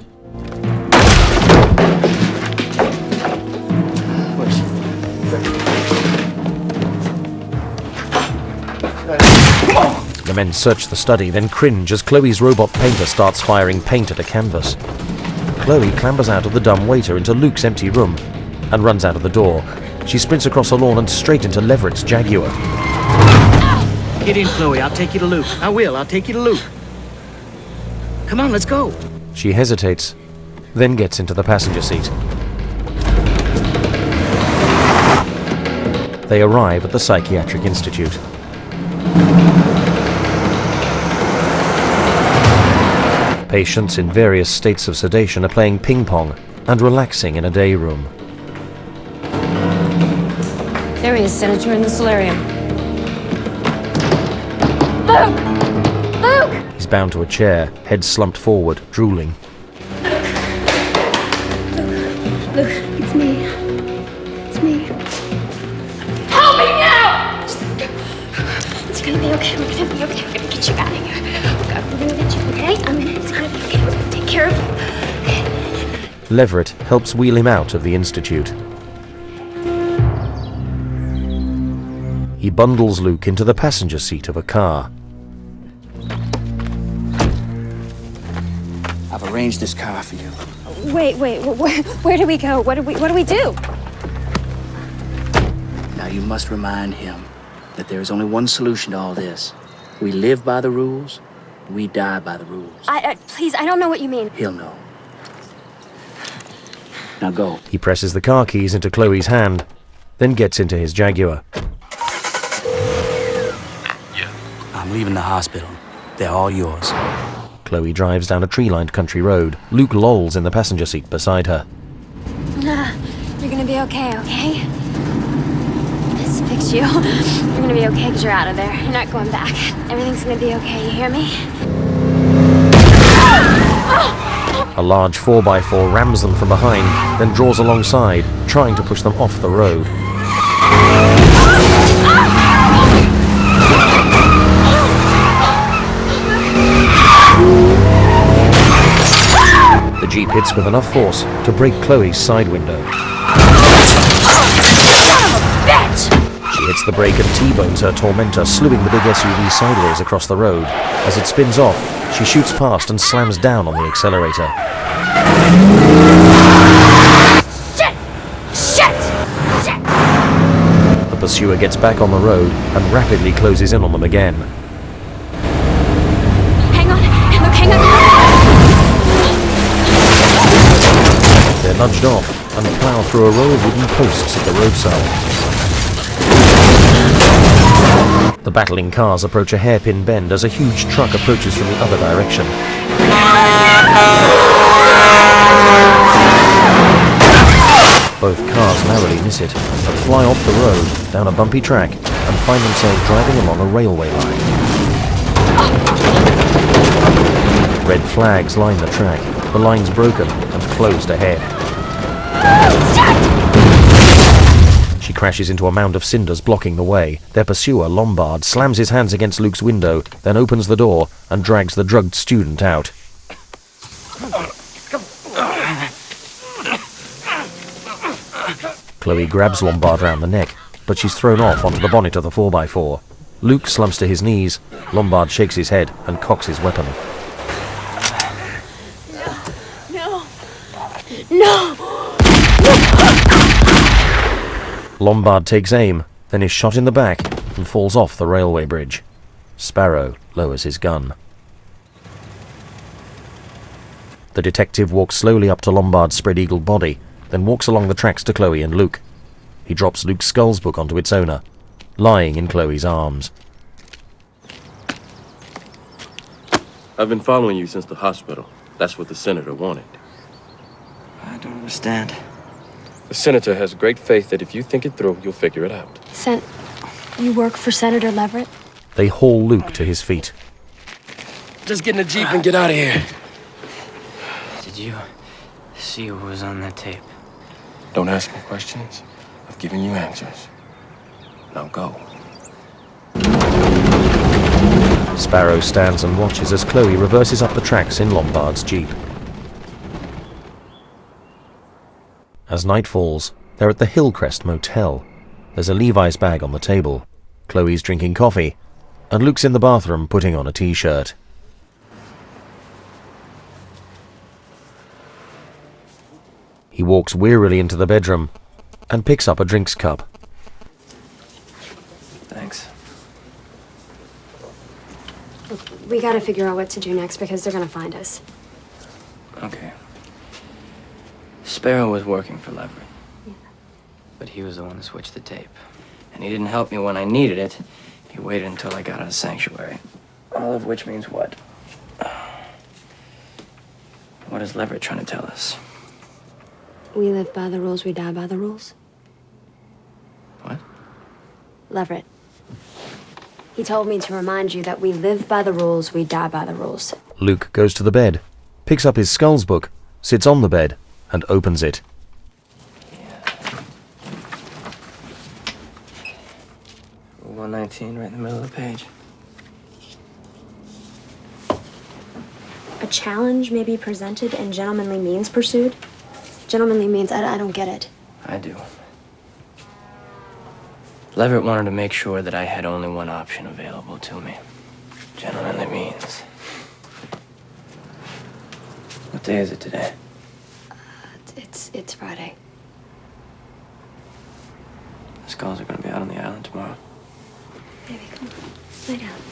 The men search the study, then cringe as Chloe's robot painter starts firing paint at a canvas. Chloe clambers out of the dumb waiter into Luke's empty room and runs out of the door. She sprints across the lawn and straight into Leverett's Jaguar. Get in, Chloe. I'll take you to Luke. I will. I'll take you to Luke. Come on, let's go. She hesitates, then gets into the passenger seat. They arrive at the Psychiatric Institute. Patients in various states of sedation are playing ping pong and relaxing in a day room. There he is, Senator, in the solarium. Luke! Luke! He's bound to a chair, head slumped forward, drooling. Luke, it's me. It's me. Help me now! It's gonna be okay. We're gonna be okay. We're gonna get you out of here. Oh God, we're gonna get you, okay? I'm gonna, it's gonna be okay. We're gonna take care of you. Leverett helps wheel him out of the institute. He bundles Luke into the passenger seat of a car. I've arranged this car for you. Wait, wait, wh- where, where do we go? What do we, what do we do? Now you must remind him that there is only one solution to all this. We live by the rules, we die by the rules. I, I, please, I don't know what you mean. He'll know. Now go. He presses the car keys into Chloe's hand, then gets into his Jaguar. I'm leaving the hospital. They're all yours. Chloe drives down a tree-lined country road. Luke lolls in the passenger seat beside her. Nah, you're gonna be okay, okay? Let's fix you. You're gonna be okay because you're out of there. You're not going back. Everything's gonna be okay, you hear me? A large four by four rams them from behind, then draws alongside, trying to push them off the road. The Jeep hits with enough force to break Chloe's side window. She hits the brake and T-bones her tormentor, slewing the big S U V sideways across the road. As it spins off, she shoots past and slams down on the accelerator. Shit! Shit! Shit! The pursuer gets back on the road and rapidly closes in on them again. Hang on! Look, hang on! They're nudged off and plow through a row of wooden posts at the roadside. The battling cars approach a hairpin bend as a huge truck approaches from the other direction. Both cars narrowly miss it, but fly off the road, down a bumpy track, and find themselves driving along a railway line. Red flags line the track. The line's broken and closed ahead. She crashes into a mound of cinders blocking the way. Their pursuer, Lombard, slams his hands against Luke's window, then opens the door and drags the drugged student out. Chloe grabs Lombard round the neck, but she's thrown off onto the bonnet of the four by four. Luke slumps to his knees. Lombard shakes his head and cocks his weapon. No! No! Lombard takes aim, then is shot in the back and falls off the railway bridge. Sparrow lowers his gun. The detective walks slowly up to Lombard's spread-eagled body, then walks along the tracks to Chloe and Luke. He drops Luke's Skull's book onto its owner, lying in Chloe's arms. I've been following you since the hospital. That's what the senator wanted. I don't understand. The senator has great faith that if you think it through, you'll figure it out. Sen... You work for Senator Leverett? They haul Luke to his feet. Just get in the Jeep and get out of here. Did you see what was on that tape? Don't ask me questions. I've given you answers. Now go. Sparrow stands and watches as Chloe reverses up the tracks in Lombard's Jeep. As night falls, they're at the Hillcrest Motel. There's a Levi's bag on the table. Chloe's drinking coffee, and Luke's in the bathroom putting on a t-shirt. He walks wearily into the bedroom and picks up a drinks cup. Thanks. Look, we gotta figure out what to do next because they're gonna find us. Okay. Sparrow was working for Leverett. Yeah. But he was the one who switched the tape. And he didn't help me when I needed it. He waited until I got out of sanctuary. All of which means what? What is Leverett trying to tell us? We live by the rules, we die by the rules. What? Leverett. He told me to remind you that we live by the rules, we die by the rules. Luke goes to the bed, picks up his Skull's book, sits on the bed, and opens it. one nineteen right in the middle of the page. A challenge may be presented and gentlemanly means pursued? Gentlemanly means, I, I don't get it. I do. Leverett wanted to make sure that I had only one option available to me. Gentlemanly means. What day is it today? Uh, it's, it's Friday. The Skulls are gonna be out on the island tomorrow. Baby, come on. Lay down.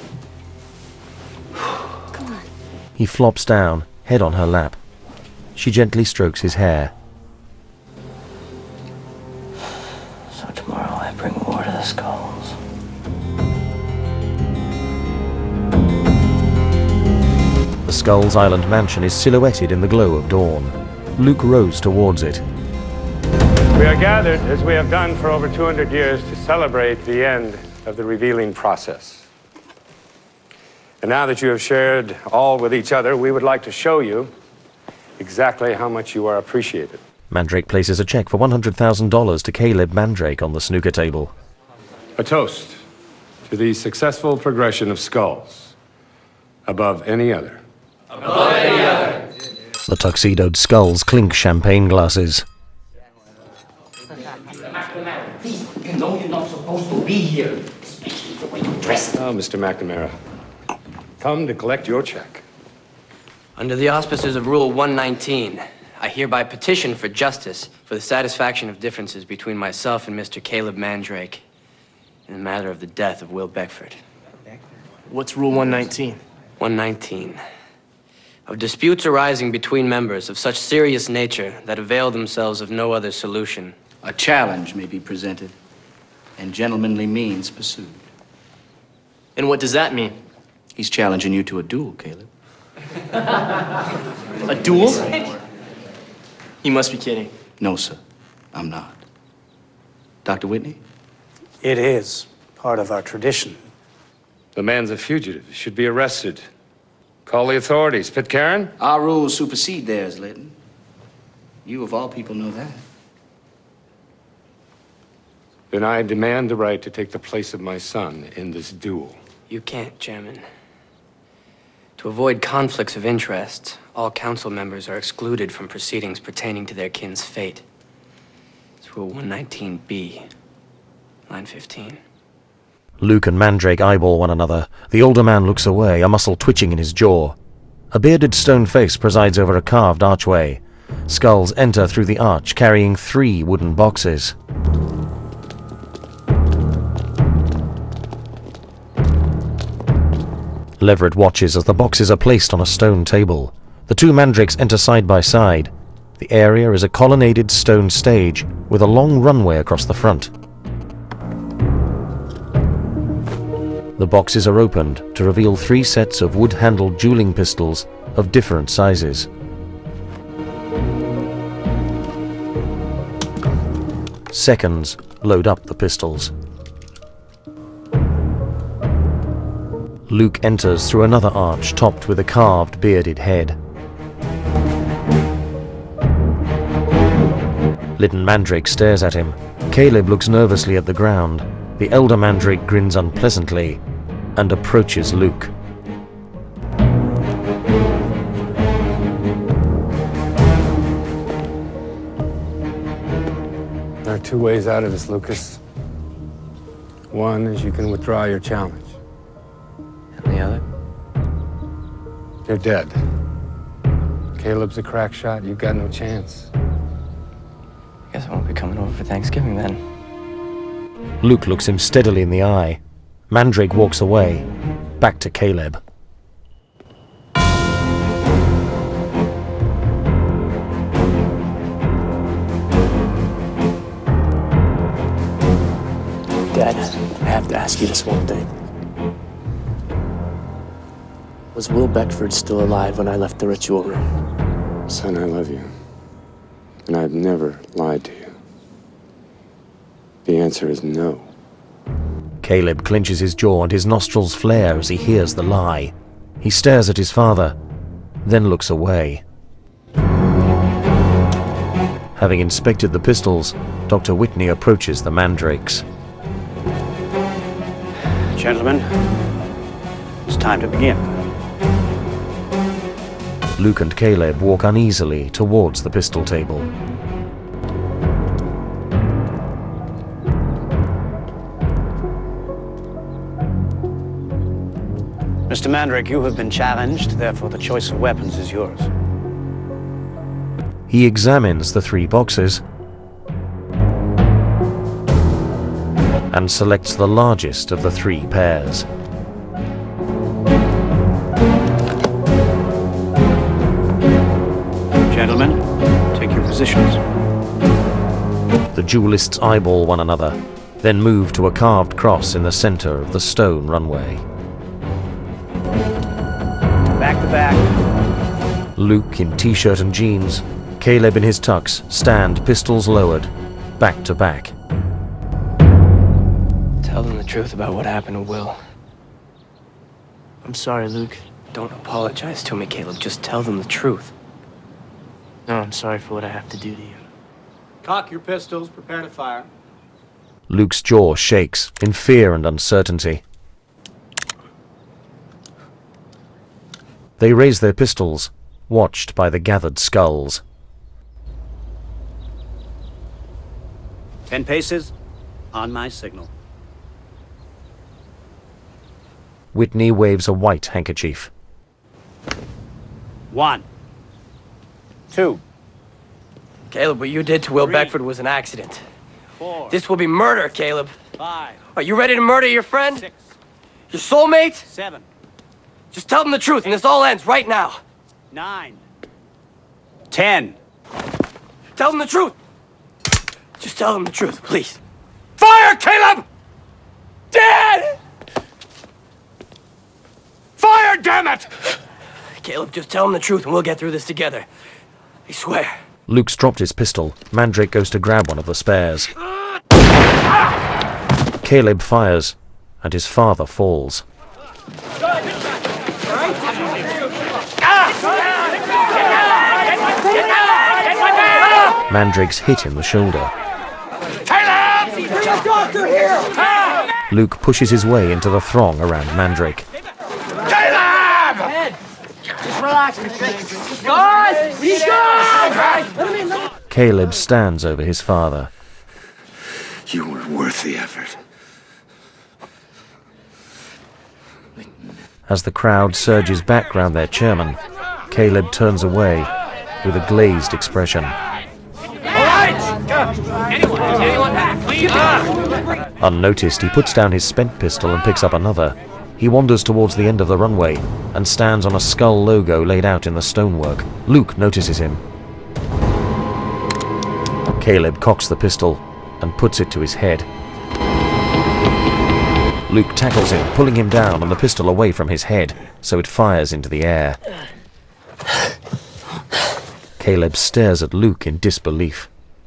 Come on. He flops down, head on her lap. She gently strokes his hair. So tomorrow I bring war to the Skulls. The Skulls Island mansion is silhouetted in the glow of dawn. Luke rows towards it. We are gathered, as we have done for over two hundred years, to celebrate the end of the revealing process. And now that you have shared all with each other, we would like to show you exactly how much you are appreciated. Mandrake places a check for one hundred thousand dollars to Caleb Mandrake on the snooker table. A toast to the successful progression of Skulls above any other. Above any other. The tuxedoed Skulls clink champagne glasses. Please, you know you're not supposed to be here, especially the way you dress. Oh, Mister McNamara, come to collect your check. Under the auspices of Rule one nineteen, I hereby petition for justice for the satisfaction of differences between myself and Mister Caleb Mandrake in the matter of the death of Will Beckford. What's Rule one nineteen? one nineteen. Of disputes arising between members of such serious nature that avail themselves of no other solution. A challenge may be presented, and gentlemanly means pursued. And what does that mean? He's challenging you to a duel, Caleb. A duel? You must be kidding. No, sir. I'm not. Doctor Whitney? It is part of our tradition. The man's a fugitive. He should be arrested. Call the authorities. Pitcairn? Our rules supersede theirs, Litton. You, of all people, know that. Then I demand the right to take the place of my son in this duel. You can't, Chairman. To avoid conflicts of interest, all council members are excluded from proceedings pertaining to their kin's fate. It's Rule one nineteen B, line fifteen. Luke and Mandrake eyeball one another. The older man looks away, a muscle twitching in his jaw. A bearded stone face presides over a carved archway. Skulls enter through the arch, carrying three wooden boxes. Leverett watches as the boxes are placed on a stone table. The two mandrakes enter side by side. The area is a colonnaded stone stage with a long runway across the front. The boxes are opened to reveal three sets of wood-handled dueling pistols of different sizes. Seconds load up the pistols. Luke enters through another arch topped with a carved, bearded head. Lytton Mandrake stares at him. Caleb looks nervously at the ground. The elder Mandrake grins unpleasantly and approaches Luke. There are two ways out of this, Lucas. One is you can withdraw your challenge. And the other? You're dead. Caleb's a crack shot. You've got no chance. Guess I won't be coming over for Thanksgiving then. Luke looks him steadily in the eye. Mandrake walks away, back to Caleb. Dad, I have to ask you this one thing. Was Will Beckford still alive when I left the ritual room? Son, I love you. And I've never lied to you. The answer is no. Caleb clenches his jaw and his nostrils flare as he hears the lie. He stares at his father, then looks away. Having inspected the pistols, Doctor Whitney approaches the mandrakes. Gentlemen, it's time to begin. Luke and Caleb walk uneasily towards the pistol table. Mister Mandrake, you have been challenged, therefore the choice of weapons is yours. He examines the three boxes and selects the largest of the three pairs. Gentlemen, take your positions. The duelists eyeball one another, then move to a carved cross in the center of the stone runway. Back to back. Luke in t-shirt and jeans, Caleb in his tux, stand, pistols lowered, back to back. Tell them the truth about what happened to Will. I'm sorry, Luke. Don't apologize to me, Caleb. Just tell them the truth. No, I'm sorry for what I have to do to you. Cock your pistols, prepare to fire. Luke's jaw shakes in fear and uncertainty. They raise their pistols, watched by the gathered skulls. Ten paces, on my signal. Whitney waves a white handkerchief. One. Two. Caleb, what you did to Will Three. Beckford was an accident. Four. This will be murder, Caleb. Five. Are you ready to murder your friend? Six. Your soulmate? Seven. Just tell them the truth, and this all ends right now. Nine. Ten. Tell them the truth. Just tell them the truth, please. Fire, Caleb! Dad! Fire, damn it! Caleb, just tell them the truth, and we'll get through this together. I swear. Luke's dropped his pistol. Mandrake goes to grab one of the spares. Caleb fires, and his father falls. Mandrake's hit in the shoulder. Luke pushes his way into the throng around Mandrake. Caleb! Just relax, guys! We go! Caleb stands over his father. You were worth the effort. As the crowd surges back round their chairman, Caleb turns away with a glazed expression. Anyone, does anyone have clean? Unnoticed, he puts down his spent pistol and picks up another. He He wanders towards the end of the runway and stands on a skull logo laid out in the stonework. Luke notices him. Caleb cocks the pistol and puts it to his head. Luke tackles him, pulling him down and the pistol away from his head, so it fires into the air. Caleb stares at Luke in disbelief.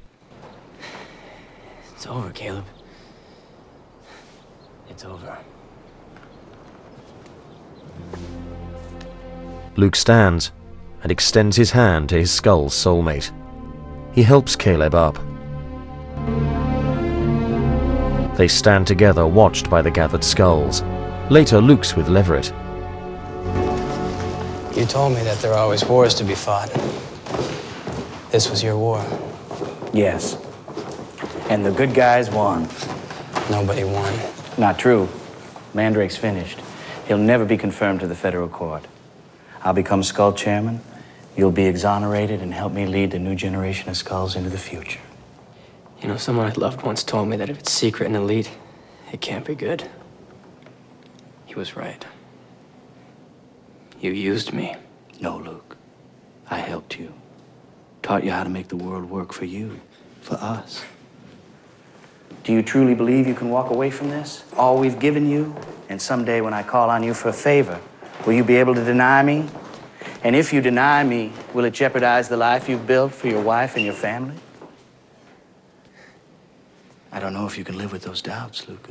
It's over, Caleb. It's over. Luke stands and extends his hand to his skull's soulmate. He helps Caleb up. They stand together, watched by the gathered skulls. Later, Luke's with Leverett. You told me that there are always wars to be fought. This was your war. Yes. And the good guys won. Nobody won. Not true. Mandrake's finished. He'll never be confirmed to the federal court. I'll become Skull chairman. You'll be exonerated and help me lead the new generation of Skulls into the future. You know, someone I loved once told me that if it's secret and elite, it can't be good. He was right. You used me. No, Luke. I helped you. Taught you how to make the world work for you, for us. Do you truly believe you can walk away from this? All we've given you? And someday when I call on you for a favor, will you be able to deny me? And if you deny me, will it jeopardize the life you've built for your wife and your family? I don't know if you can live with those doubts, Lucas.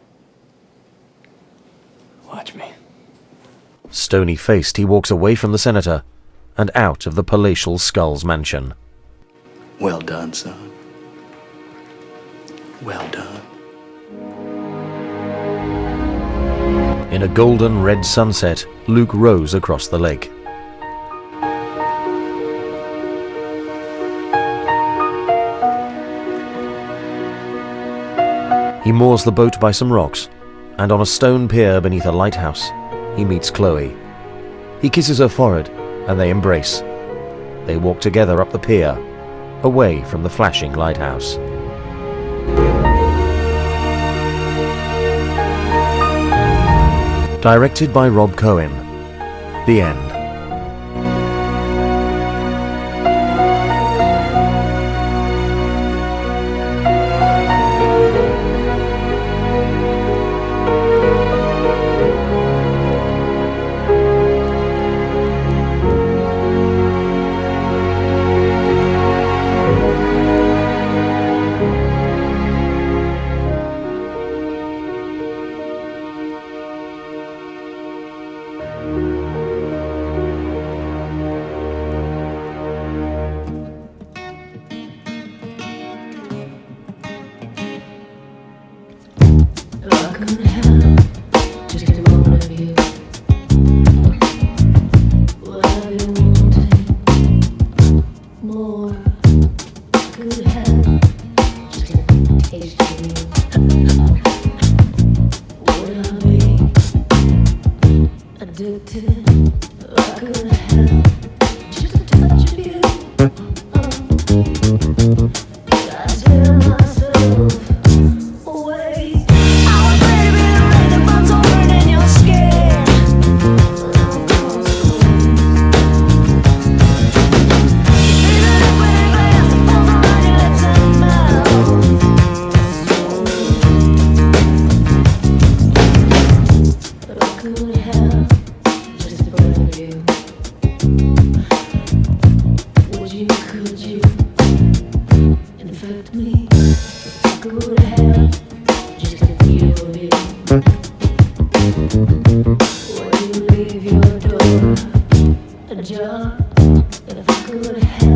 Watch me. Stony-faced, he walks away from the senator and out of the palatial Skull's mansion. Well done, son. Well done. In a golden red sunset, Luke rows across the lake. He moors the boat by some rocks, and on a stone pier beneath a lighthouse, he meets Chloe. He kisses her forehead, and they embrace. They walk together up the pier, away from the flashing lighthouse. Directed by Rob Cohen. The end. If I could have